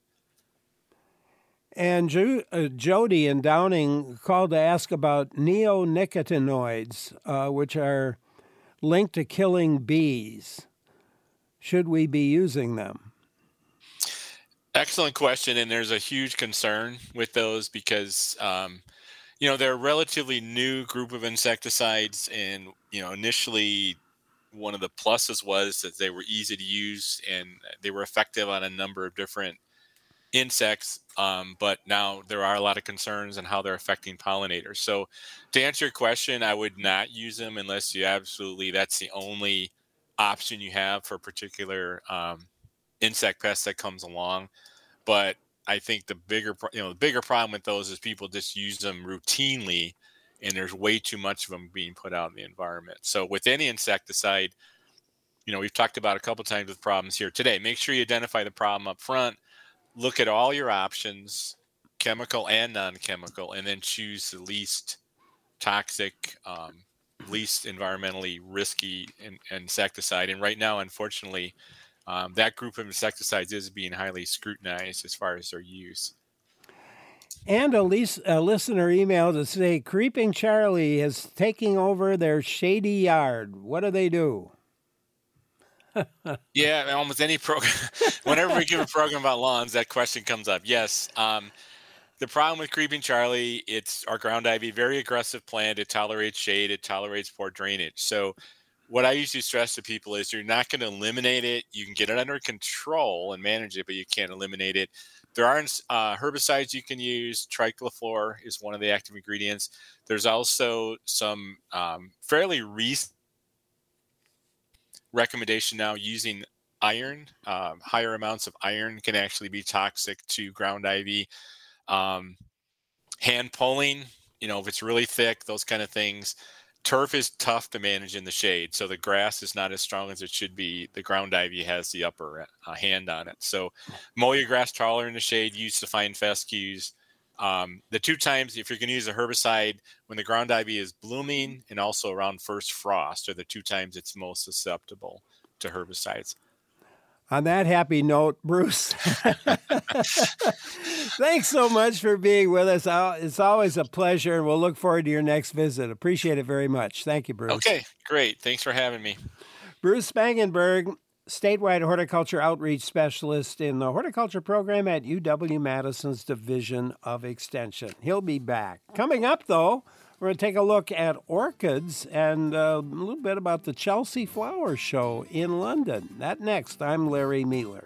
And jo- uh, Jody in Downing called to ask about neonicotinoids, uh, which are linked to killing bees. Should we be using them? Excellent question. And there's a huge concern with those because, um, you know, they're a relatively new group of insecticides. And, you know, initially one of the pluses was that they were easy to use and they were effective on a number of different insects. Um, but now there are a lot of concerns on how they're affecting pollinators. So to answer your question, I would not use them unless you absolutely, that's the only option you have for a particular um, insect pest that comes along. But I think the bigger, you know, the bigger problem with those is people just use them routinely and there's way too much of them being put out in the environment. So with any insecticide, you know, we've talked about a couple times with problems here today. Make sure you identify the problem up front, look at all your options, chemical and non-chemical, and then choose the least toxic, um, least environmentally risky in, insecticide. And right now, unfortunately, Um, that group of insecticides is being highly scrutinized as far as their use. And a, lis- a listener emailed to say, Creeping Charlie is taking over their shady yard. What do they do? Yeah, almost any program. Whenever we give a program about lawns, that question comes up. Yes. Um, the problem with Creeping Charlie, it's our ground ivy, very aggressive plant. It tolerates shade. It tolerates poor drainage. So what I usually stress to people is you're not going to eliminate it. You can get it under control and manage it, but you can't eliminate it. There are uh, herbicides you can use. Tricloflor is one of the active ingredients. There's also some um, fairly recent recommendation now using iron. Um, higher amounts of iron can actually be toxic to ground ivy. Um, hand pulling, you know, if it's really thick, those kind of things. Turf is tough to manage in the shade, so the grass is not as strong as it should be. The ground ivy has the upper uh, hand on it. So mow your grass taller in the shade, use to find fescues. Um, the two times, if you're going to use a herbicide, when the ground ivy is blooming and also around first frost are the two times it's most susceptible to herbicides. On that happy note, Bruce, thanks so much for being with us. It's always a pleasure, and we'll look forward to your next visit. Appreciate it very much. Thank you, Bruce. Okay, great. Thanks for having me. Bruce Spangenberg, statewide horticulture outreach specialist in the horticulture program at U W-Madison's Division of Extension. He'll be back. Coming up, though, we're going to take a look at orchids and uh, a little bit about the Chelsea Flower Show in London. That next. I'm Larry Mueller.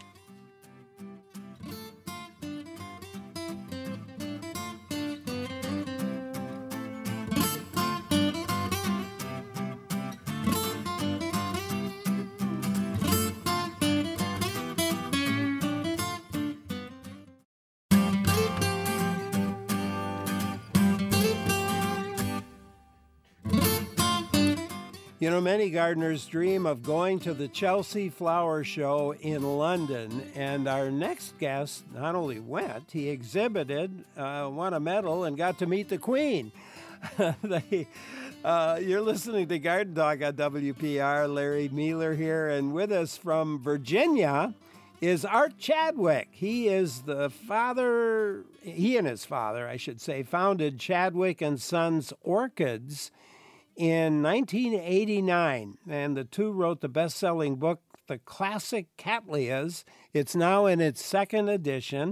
You know, many gardeners dream of going to the Chelsea Flower Show in London, and our next guest not only went, he exhibited, uh, won a medal, and got to meet the Queen. they, uh, you're listening to Garden Talk on W P R. Larry Mueller here, and with us from Virginia is Art Chadwick. He is the father, he and his father, I should say, founded Chadwick and Sons Orchids in nineteen eighty-nine, and the two wrote the best-selling book, The Classic Cattleyas. It's now in its second edition.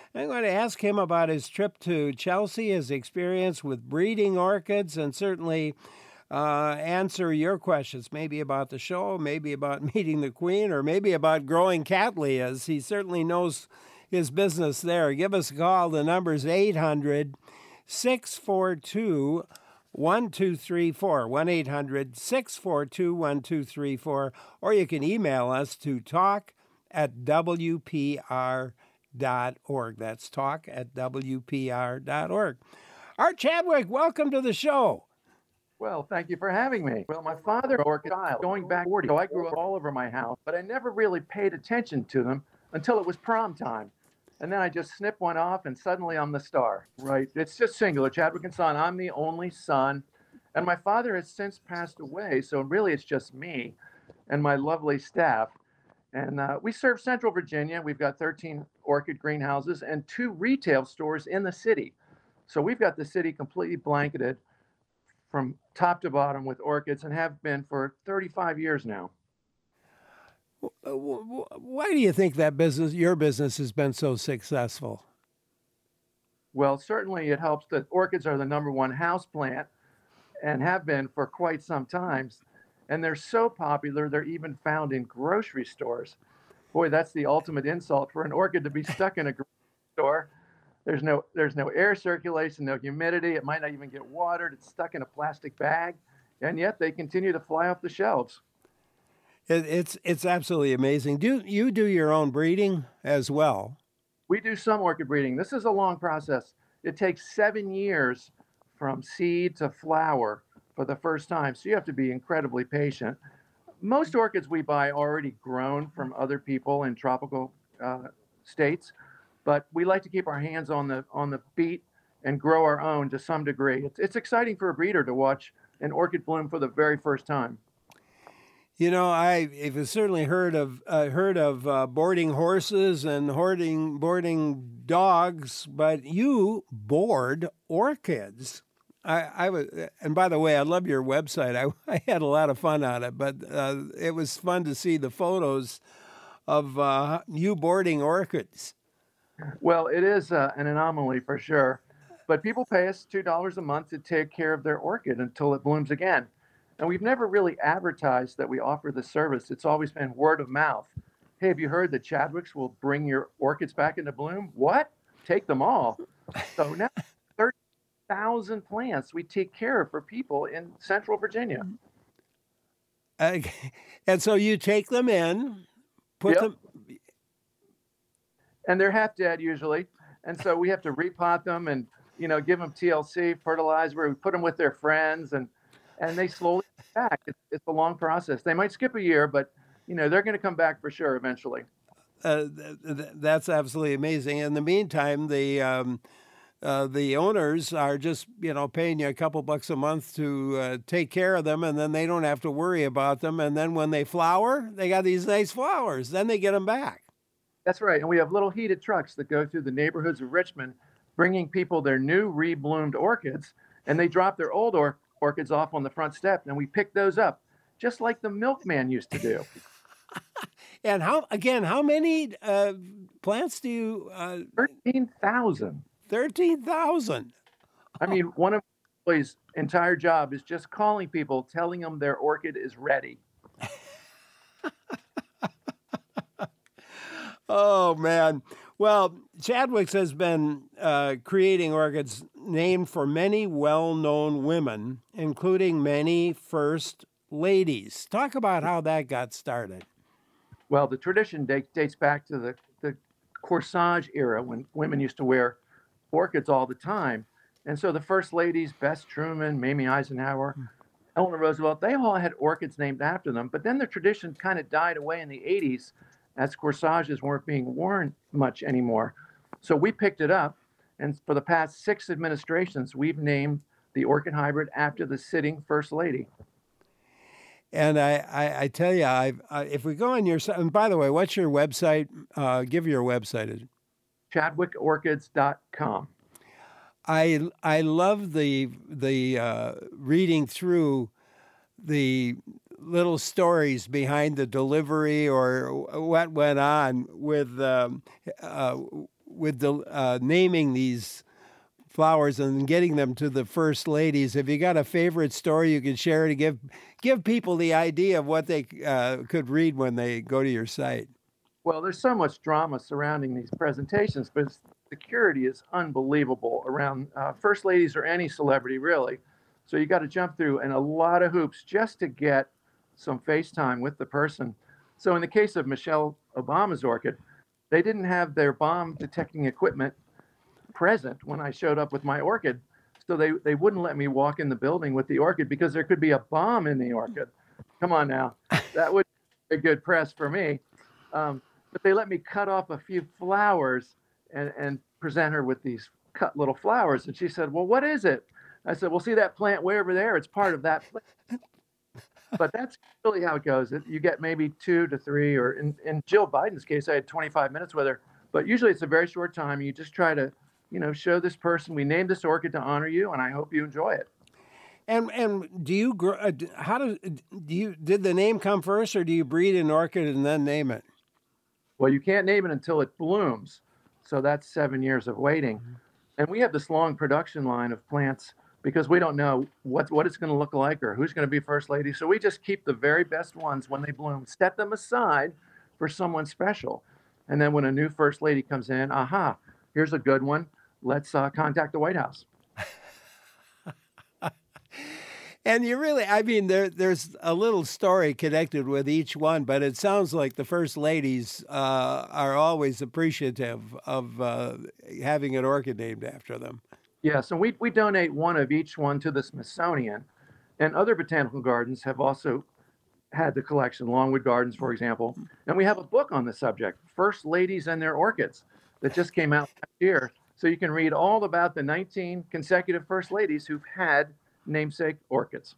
I'm going to ask him about his trip to Chelsea, his experience with breeding orchids, and certainly uh, answer your questions, maybe about the show, maybe about meeting the Queen, or maybe about growing cattleyas. He certainly knows his business there. Give us a call. The number's eight hundred, six four two, one two three four, one eight hundred, six four two, one two three four, or you can email us to talk at W P R dot org. That's talk at W P R dot org. Art Chadwick, welcome to the show. Well, thank you for having me. Well, my father was an orchid child, going back forty, so I grew up all over my house, but I never really paid attention to them until it was prom time. And then I just snip one off, and suddenly I'm the star. Right. It's just singular, Chadwick and Son. I'm the only son, and my father has since passed away, so really it's just me and my lovely staff. And uh, we serve Central Virginia. We've got thirteen orchid greenhouses and two retail stores in the city. So we've got the city completely blanketed from top to bottom with orchids, and have been for thirty-five years now. Why do you think that business, your business, has been so successful? Well, certainly it helps that orchids are the number one house plant and have been for quite some time. And they're so popular, they're even found in grocery stores. Boy, that's the ultimate insult for an orchid to be stuck in a grocery store. There's no, there's no air circulation, no humidity. It might not even get watered. It's stuck in a plastic bag, and yet they continue to fly off the shelves. It, it's it's absolutely amazing. Do you do your own breeding as well? We do some orchid breeding. This is a long process. It takes seven years from seed to flower for the first time, so you have to be incredibly patient. Most orchids we buy already grown from other people in tropical uh, states, but we like to keep our hands on the on the beat and grow our own to some degree. It's it's exciting for a breeder to watch an orchid bloom for the very first time. You know, I have certainly heard of uh, heard of uh, boarding horses and hoarding boarding dogs, but you board orchids. I, I was, and by the way, I love your website. I, I had a lot of fun on it, but uh, it was fun to see the photos of uh, you boarding orchids. Well, it is uh, an anomaly for sure, but people pay us two dollars a month to take care of their orchid until it blooms again. And we've never really advertised that we offer the service. It's always been word of mouth. Hey, have you heard that Chadwick's will bring your orchids back into bloom? What? Take them all. So now thirty thousand plants we take care of for people in Central Virginia. Uh, and so you take them in, put Yep. them... And they're half dead usually. And so we have to repot them and, you know, give them T L C, fertilizer. We put them with their friends, and and they slowly come back. It's, it's a long process. They might skip a year, but, you know, they're going to come back for sure eventually. Uh, th- th- that's absolutely amazing. In the meantime, the um, uh, the owners are just, you know, paying you a couple bucks a month to uh, take care of them, and then they don't have to worry about them. And then when they flower, they got these nice flowers. Then they get them back. That's right. And we have little heated trucks that go through the neighborhoods of Richmond, bringing people their new rebloomed orchids, and they drop their old or- orchids off on the front step, and we pick those up, just like the milkman used to do. And how, again, how many uh, plants do you? Uh, thirteen thousand. thirteen thousand. I mean, one of my employees' entire job is just calling people, telling them their orchid is ready. Oh, man. Well, Chadwick's has been uh, creating orchids named for many well-known women, including many first ladies. Talk about how that got started. Well, the tradition date, dates back to the, the corsage era when women used to wear orchids all the time. And so the first ladies, Bess Truman, Mamie Eisenhower, Eleanor Roosevelt, they all had orchids named after them. But then the tradition kind of died away in the eighties as corsages weren't being worn much anymore. So we picked it up. And for the past six administrations, we've named the orchid hybrid after the sitting first lady. And I, I, I tell you, I, I, if we go on your site, and by the way, what's your website? Uh, give your website. chadwick orchids dot com. I, I love the, the uh, reading through the little stories behind the delivery or what went on with um, uh, with the uh, naming these flowers and getting them to the first ladies. Have you got a favorite story you can share to give give people the idea of what they uh, could read when they go to your site? Well, there's so much drama surrounding these presentations, but security is unbelievable around uh, first ladies or any celebrity, really. So you got to jump through and a lot of hoops just to get some FaceTime with the person. So in the case of Michelle Obama's orchid, they didn't have their bomb detecting equipment present when I showed up with my orchid. So they, they wouldn't let me walk in the building with the orchid because there could be a bomb in the orchid. Come on now. That would be a good press for me. Um, but they let me cut off a few flowers and, and present her with these cut little flowers. And she said, well, what is it? I said, well, see that plant way over there? It's part of that plant. But that's really how it goes. It, you get maybe two to three, or in, in Jill Biden's case, I had twenty-five minutes with her. But usually it's a very short time. You just try to, you know, show this person, we named this orchid to honor you, and I hope you enjoy it. And and do you grow? How do do you did the name come first, or do you breed an orchid and then name it? Well, you can't name it until it blooms, so that's seven years of waiting. Mm-hmm. And we have this long production line of plants because we don't know what what it's going to look like or who's going to be first lady. So we just keep the very best ones when they bloom, set them aside for someone special, and then when a new first lady comes in, aha, here's a good one. Let's uh, contact the White House. And you really, I mean, there there's a little story connected with each one, but it sounds like the first ladies uh, are always appreciative of uh, having an orchid named after them. Yeah, so we, we donate one of each one to the Smithsonian, and other botanical gardens have also had the collection, Longwood Gardens, for example. And we have a book on the subject, First Ladies and Their Orchids, that just came out last year. So you can read all about the nineteen consecutive first ladies who've had namesake orchids.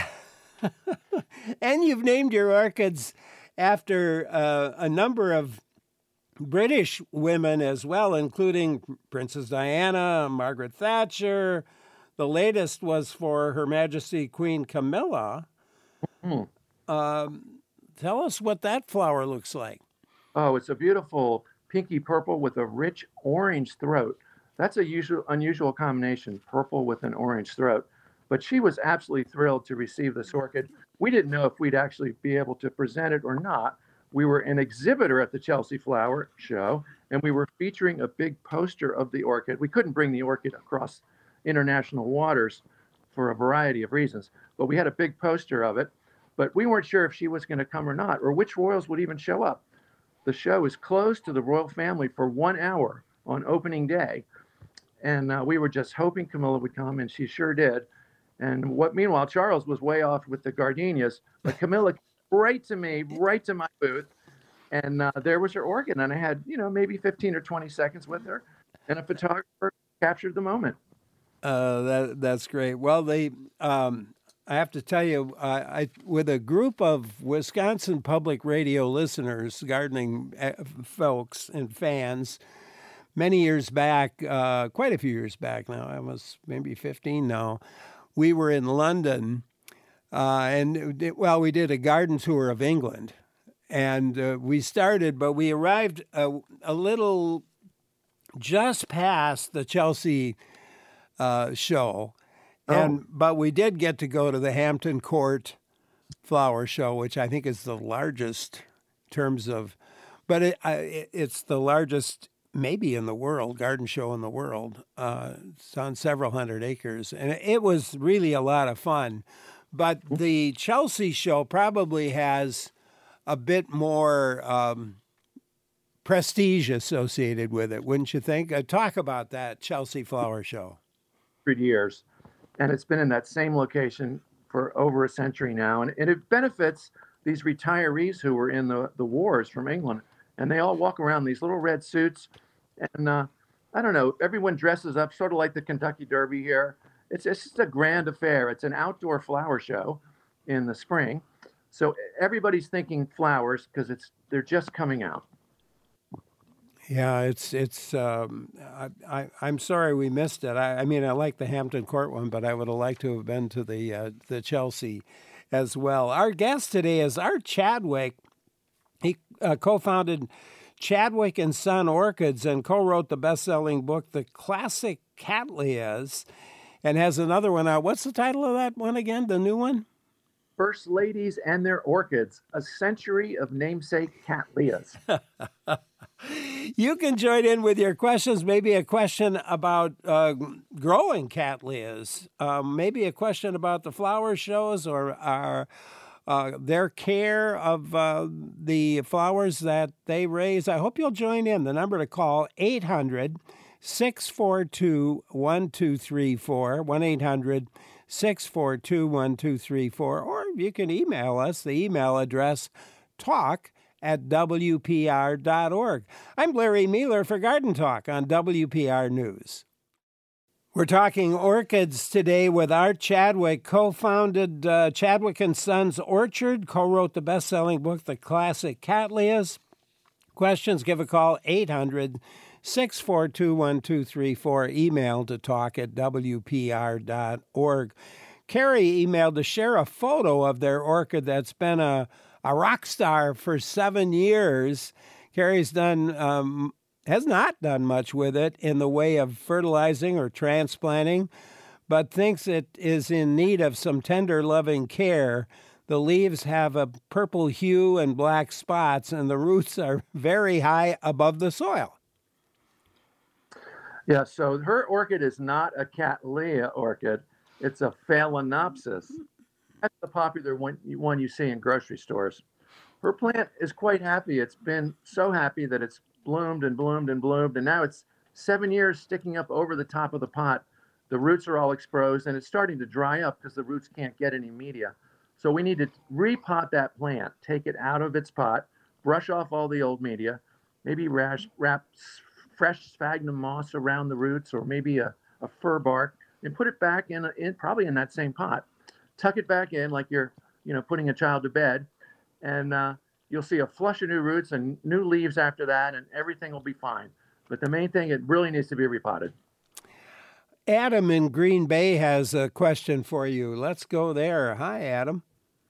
And you've named your orchids after uh, a number of British women as well, including Princess Diana, Margaret Thatcher. The latest was for Her Majesty Queen Camilla. Mm-hmm. Um, tell us what that flower looks like. Oh, it's a beautiful pinky purple with a rich orange throat. That's a usual, unusual combination, purple with an orange throat. But she was absolutely thrilled to receive this orchid. We didn't know if we'd actually be able to present it or not. We were an exhibitor at the Chelsea Flower Show, and we were featuring a big poster of the orchid. We couldn't bring the orchid across international waters for a variety of reasons, but we had a big poster of it. But we weren't sure if she was going to come or not, or which royals would even show up. The show is closed to the royal family for one hour on opening day. And uh, we were just hoping Camilla would come, and she sure did. And what, meanwhile, Charles was way off with the gardenias, but Camilla came right to me, right to my booth. And uh, there was her orchid. And I had, you know, maybe fifteen or twenty seconds with her. And a photographer captured the moment. Uh, that That's great. Well, they, um, I have to tell you, I, I with a group of Wisconsin Public Radio listeners, gardening folks and fans, many years back, uh, quite a few years back now, I was maybe fifteen now, we were in London, uh, and, well, we did a garden tour of England. And uh, we started, but we arrived a, a little just past the Chelsea uh, show. And oh. But we did get to go to the Hampton Court Flower Show, which I think is the largest in terms of, but it, it, it's the largest maybe in the world, garden show in the world. Uh, it's on several hundred acres. And it was really a lot of fun. But the Chelsea show probably has a bit more um, prestige associated with it, wouldn't you think? Uh, talk about that Chelsea Flower Show. Years. And it's been in that same location for over a century now. And, and it benefits these retirees who were in the, the wars from England. And they all walk around in these little red suits. And uh, I don't know, everyone dresses up sort of like the Kentucky Derby here. It's, it's just a grand affair. It's an outdoor flower show in the spring. So everybody's thinking flowers because it's they're just coming out. Yeah, it's it's. Um, I, I I'm sorry we missed it. I, I mean, I like the Hampton Court one, but I would have liked to have been to the uh, the Chelsea as well. Our guest today is Art Chadwick. He uh, co-founded Chadwick and Son Orchids and co-wrote the best-selling book, The Classic Cattleyas, and has another one out. What's the title of that one again, the new one? First Ladies and Their Orchids, A Century of Namesake Cattleyas. You can join in with your questions, maybe a question about uh, growing Cattleyas, uh, maybe a question about the flower shows or our, uh, their care of uh, the flowers that they raise. I hope you'll join in. The number to call, eight hundred, six four two, one two three four, one eight hundred, six four two, one two three four, or you can email us. The email address, talk at W P R dot org. I'm Larry Mealer for Garden Talk on W P R News. We're talking orchids today with Art Chadwick, co-founded uh, Chadwick and Sons Orchard, co-wrote the best-selling book, The Classic Cattleyas. Questions, give a call, eight hundred, six four two, one two three four, email to talk at W P R dot org. Carrie emailed to share a photo of their orchid that's been a a rock star for seven years. Carrie's done, um, has not done much with it in the way of fertilizing or transplanting, but thinks it is in need of some tender, loving care. The leaves have a purple hue and black spots, and the roots are very high above the soil. Yeah, so her orchid is not a Cattleya orchid. It's a Phalaenopsis. That's the popular one, one you see in grocery stores. Her plant is quite happy. It's been so happy that it's bloomed and bloomed and bloomed, and now it's seven years sticking up over the top of the pot. The roots are all exposed, and it's starting to dry up because the roots can't get any media. So we need to repot that plant, take it out of its pot, brush off all the old media, maybe rash, wrap fresh sphagnum moss around the roots, or maybe a, a fir bark, and put it back in, a, in probably in that same pot. Tuck it back in like you're, you know, putting a child to bed, and uh, you'll see a flush of new roots and new leaves after that, and everything will be fine. But the main thing, it really needs to be repotted. Adam in Green Bay has a question for you. Let's go there. Hi, Adam.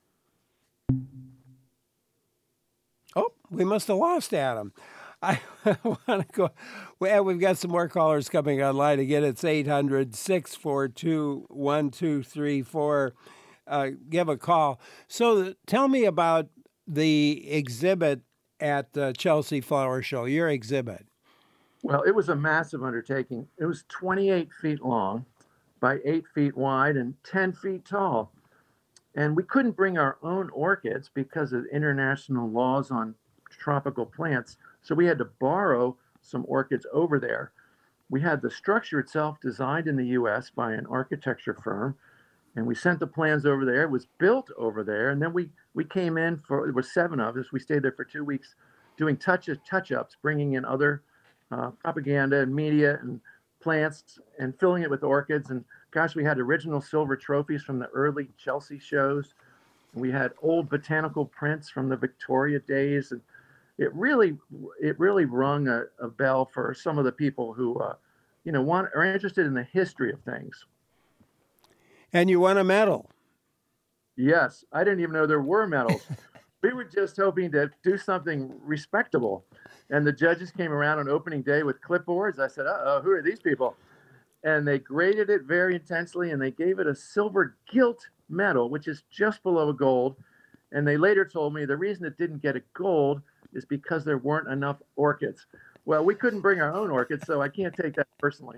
Oh, we must have lost Adam. I want to go. Well, we've got some more callers coming online. Again, it's eight hundred, six four two, one two three four. Uh, give a call. So tell me about the exhibit at the Chelsea Flower Show, your exhibit. Well, it was a massive undertaking. It was twenty-eight feet long by eight feet wide and ten feet tall. And we couldn't bring our own orchids because of international laws on tropical plants. So we had to borrow some orchids over there. We had the structure itself designed in the U S by an architecture firm, and we sent the plans over there. It was built over there, and then we we came in for, there were seven of us. We stayed there for two weeks doing touch touch-ups, bringing in other uh, propaganda and media and plants and filling it with orchids. And gosh, we had original silver trophies from the early Chelsea shows. We had old botanical prints from the Victoria days, and it really, it really rung a, a bell for some of the people who, uh, you know, want are interested in the history of things. And you won a medal. Yes, I didn't even know there were medals. We were just hoping to do something respectable, and the judges came around on opening day with clipboards. I said, "Uh-oh, who are these people?" And they graded it very intensely, and they gave it a silver gilt medal, which is just below a gold. And they later told me the reason it didn't get a gold is because there weren't enough orchids. Well, we couldn't bring our own orchids, so I can't take that personally.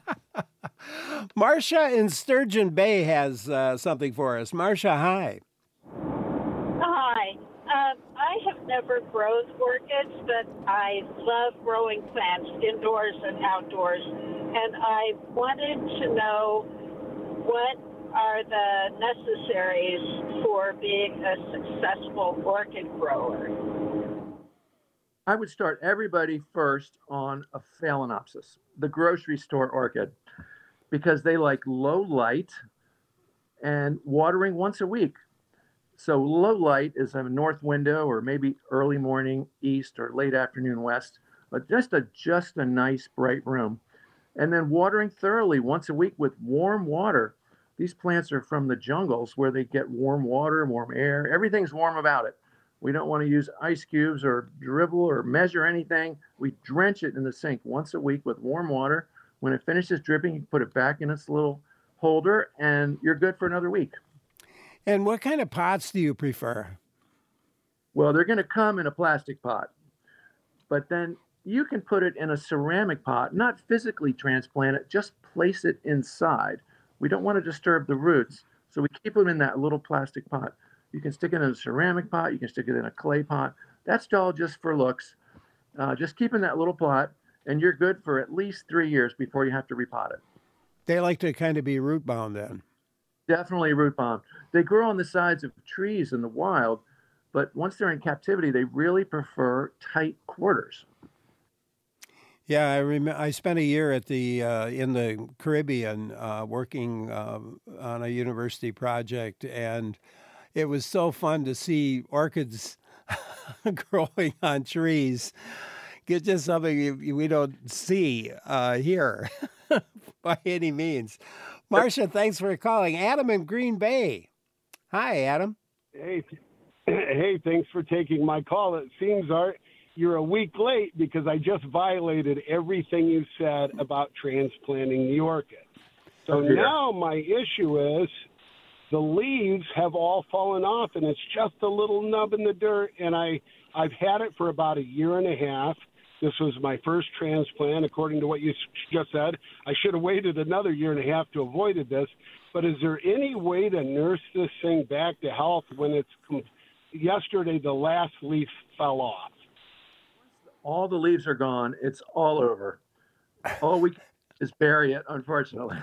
Marcia in Sturgeon Bay has uh, something for us. Marcia, hi. Hi. Um, I have never grown orchids, but I love growing plants indoors and outdoors. And I wanted to know what are the necessaries for being a successful orchid grower? I would start everybody first on a Phalaenopsis, the grocery store orchid, because they like low light and watering once a week. So low light is a north window or maybe early morning east or late afternoon west, but just a just a nice bright room. And then watering thoroughly once a week with warm water. These plants are from the jungles where they get warm water, warm air. Everything's warm about it. We don't want to use ice cubes or dribble or measure anything. We drench it in the sink once a week with warm water. When it finishes dripping, you put it back in its little holder, and you're good for another week. And what kind of pots do you prefer? Well, they're going to come in a plastic pot, but then you can put it in a ceramic pot, not physically transplant it, just place it inside. We don't want to disturb the roots, so we keep them in that little plastic pot. You can stick it in a ceramic pot, you can stick it in a clay pot. That's all just for looks. Uh, just keep in that little pot, and you're good for at least three years before you have to repot it. They like to kind of be root bound then. Definitely root bound. They grow on the sides of trees in the wild, but once they're in captivity, they really prefer tight quarters. Yeah, I remember. I spent a year at the uh, in the Caribbean uh, working uh, on a university project, and it was so fun to see orchids growing on trees. It's just something we don't see uh, here by any means. Marcia, thanks for calling. Adam in Green Bay. Hi, Adam. Hey, hey, thanks for taking my call. It seems, Art, you're a week late because I just violated everything you said about transplanting the orchid. So Oh, dear. now my issue is the leaves have all fallen off, and it's just a little nub in the dirt, and I, I've had it for about a year and a half. This was my first transplant, according to what you s- just said. I should have waited another year and a half to avoid this. But is there any way to nurse this thing back to health when it's com- yesterday the last leaf fell off? All the leaves are gone. It's all over. All we can do is bury it, unfortunately.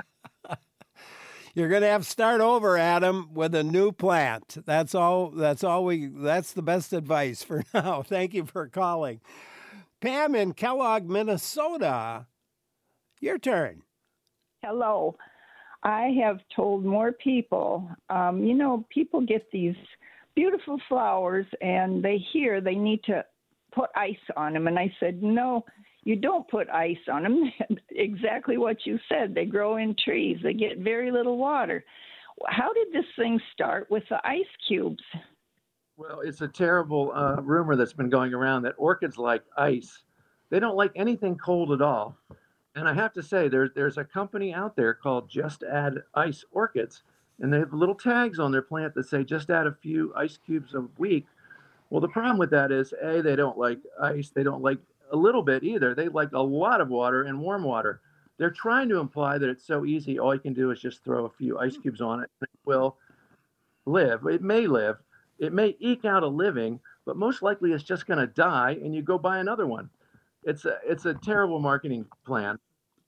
You're going to have to start over, Adam, with a new plant. That's all. That's all we. That's the best advice for now. Thank you for calling, Pam in Kellogg, Minnesota. Your turn. Hello. I have told more people, um, you know, people get these beautiful flowers and they hear they need to put ice on them. And I said, no, you don't put ice on them. Exactly what you said. They grow in trees. They get very little water. How did this thing start with the ice cubes? Well, it's a terrible uh, rumor that's been going around that orchids like ice. They don't like anything cold at all. And I have to say, there's there's a company out there called Just Add Ice Orchids, and they have little tags on their plant that say just add a few ice cubes a week. Well, the problem with that is, A, they don't like ice. They don't like a little bit either. They like a lot of water and warm water. They're trying to imply that it's so easy, all you can do is just throw a few ice cubes on it, and it will live. It may live. It may eke out a living, but most likely it's just going to die, and you go buy another one. It's a, it's a terrible marketing plan.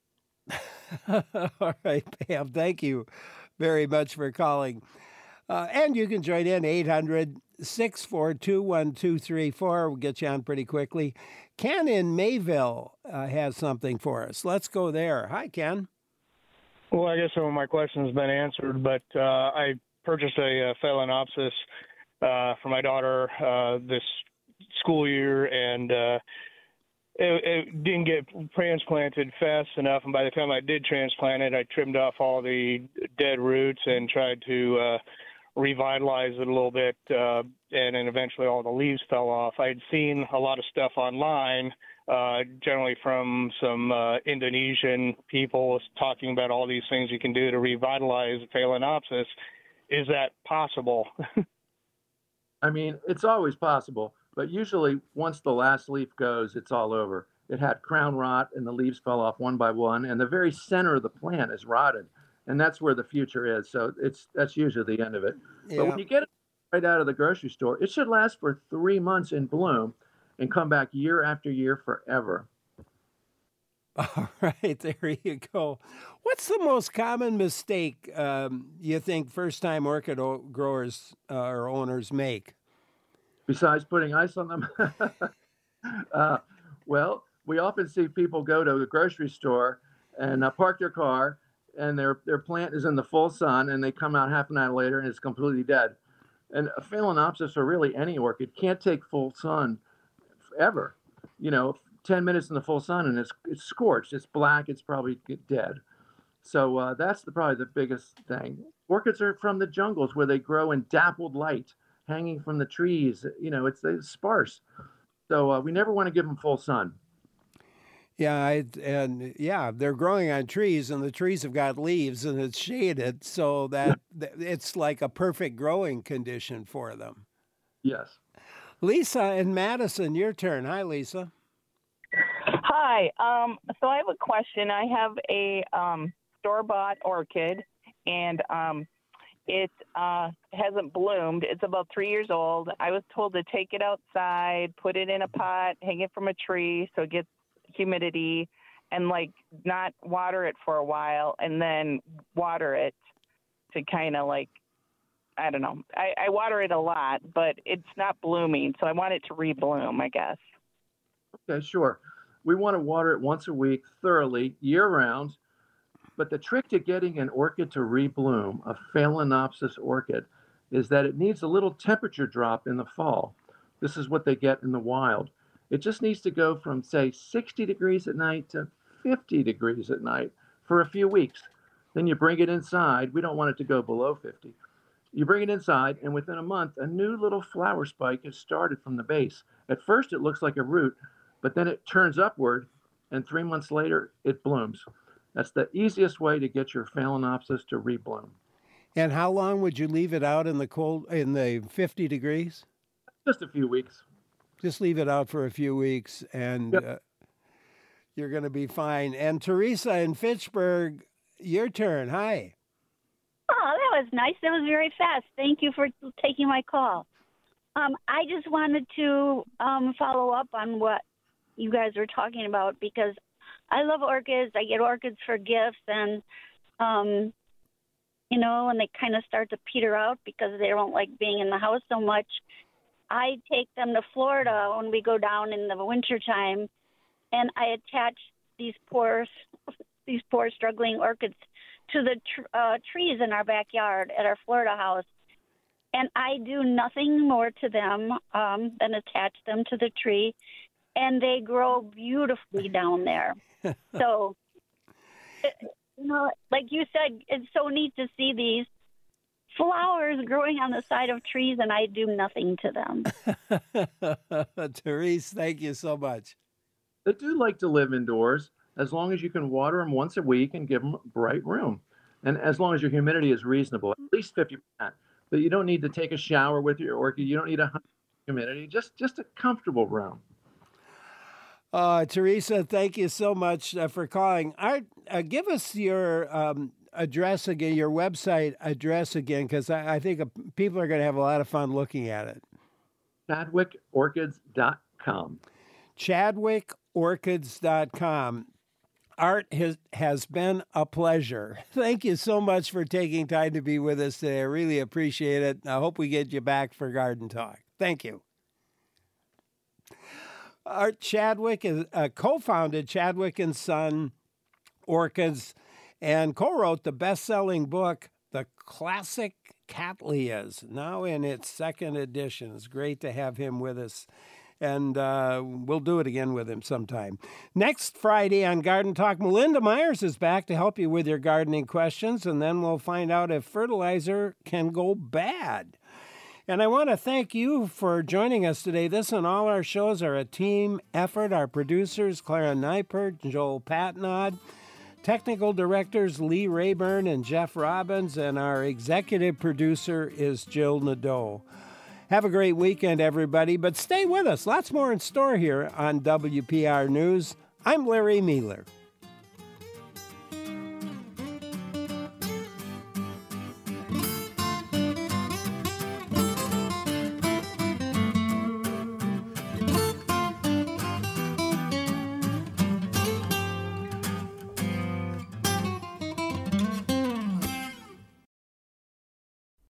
All right, Pam, thank you very much for calling. Uh, and you can join in eight hundred, six four two, one two three four. We'll get you on pretty quickly. Ken in Mayville uh, has something for us. Let's go there. Hi, Ken. Well, I guess some of my questions have been answered, but uh, I purchased a, uh Phalaenopsis uh, for my daughter uh, this school year, and uh, it, it didn't get transplanted fast enough. And by the time I did transplant it, I trimmed off all the dead roots and tried to uh, revitalize it a little bit, uh, and then eventually all the leaves fell off. I'd seen a lot of stuff online, uh, generally from some uh, Indonesian people talking about all these things you can do to revitalize Phalaenopsis. Is that possible? I mean, it's always possible, but usually once the last leaf goes, it's all over. It had crown rot and the leaves fell off one by one, and the very center of the plant is rotted. And that's where the future is. So it's that's usually the end of it. Yeah. But when you get it right out of the grocery store, it should last for three months in bloom and come back year after year forever. All right, there you go. What's the most common mistake um, you think first-time orchid o- growers uh, or owners make? Besides putting ice on them? uh, well, we often see people go to the grocery store and uh, park their car, and their, their plant is in the full sun, and they come out half an hour later and it's completely dead. And a Phalaenopsis, or really any orchid, can't take full sun ever. You know, ten minutes in the full sun and it's it's scorched, it's black, it's probably dead. So uh, that's the, probably the biggest thing. Orchids are from the jungles where they grow in dappled light, hanging from the trees. You know, it's, it's sparse. So uh, we never want to give them full sun. Yeah, I, and yeah, they're growing on trees, and the trees have got leaves, and it's shaded, so that that it's like a perfect growing condition for them. Yes. Lisa and Madison, your turn. Hi, Lisa. Hi. Um, so I have a question. I have a um, store-bought orchid, and um, it uh, hasn't bloomed. It's about three years old. I was told to take it outside, put it in a pot, hang it from a tree so it gets humidity, and like not water it for a while, and then water it to kind of like, I don't know. I, I water it a lot, but it's not blooming, so I want it to rebloom, I guess. Okay, sure. We want to water it once a week thoroughly, year-round. But the trick to getting an orchid to rebloom, a Phalaenopsis orchid, is that it needs a little temperature drop in the fall. This is what they get in the wild. It just needs to go from, say, sixty degrees at night to fifty degrees at night for a few weeks. Then you bring it inside. We don't want it to go below fifty. You bring it inside, and within a month, a new little flower spike is started from the base. At first, it looks like a root, but then it turns upward, and three months later, it blooms. That's the easiest way to get your Phalaenopsis to rebloom. And how long would you leave it out in the cold, in the fifty degrees? Just a few weeks. Just leave it out for a few weeks, and yep. uh, you're going to be fine. And Teresa in Fitchburg, your turn. Hi. Oh, that was nice. That was very fast. Thank you for taking my call. Um, I just wanted to um, follow up on what you guys were talking about, because I love orchids. I get orchids for gifts, and, um, you know, when they kind of start to peter out because they don't like being in the house so much, I take them to Florida when we go down in the wintertime, and I attach these poor, these poor struggling orchids to the tr- uh, trees in our backyard at our Florida house. And I do nothing more to them um, than attach them to the tree, and they grow beautifully down there. So, you know, like you said, it's so neat to see these flowers growing on the side of trees, and I do nothing to them. Therese, thank you so much. They do like to live indoors as long as you can water them once a week and give them bright room. And as long as your humidity is reasonable, at least fifty percent. But you don't need to take a shower with your orchid. You don't need a humidity, just, just a comfortable room. Uh, Teresa, thank you so much uh, for calling. Art, uh, give us your um, address again, your website address again, because I, I think uh, people are going to have a lot of fun looking at it. Chadwick Orchids dot com. Chadwick Orchids dot com. Art has, has been a pleasure. Thank you so much for taking time to be with us today. I really appreciate it. I hope we get you back for Garden Talk. Thank you. Art Chadwick is, uh, co-founded Chadwick and Son Orchids and co-wrote the best-selling book, The Classic Cattleyas, now in its second edition. It's great to have him with us. And uh, we'll do it again with him sometime. Next Friday on Garden Talk, Melinda Myers is back to help you with your gardening questions, and then we'll find out if fertilizer can go bad. And I want to thank you for joining us today. This and all our shows are a team effort. Our producers, Clara Neipert and Joel Patnod. Technical directors, Lee Rayburn and Jeff Robbins. And our executive producer is Jill Nadeau. Have a great weekend, everybody, but stay with us. Lots more in store here on W P R News. I'm Larry Mealer.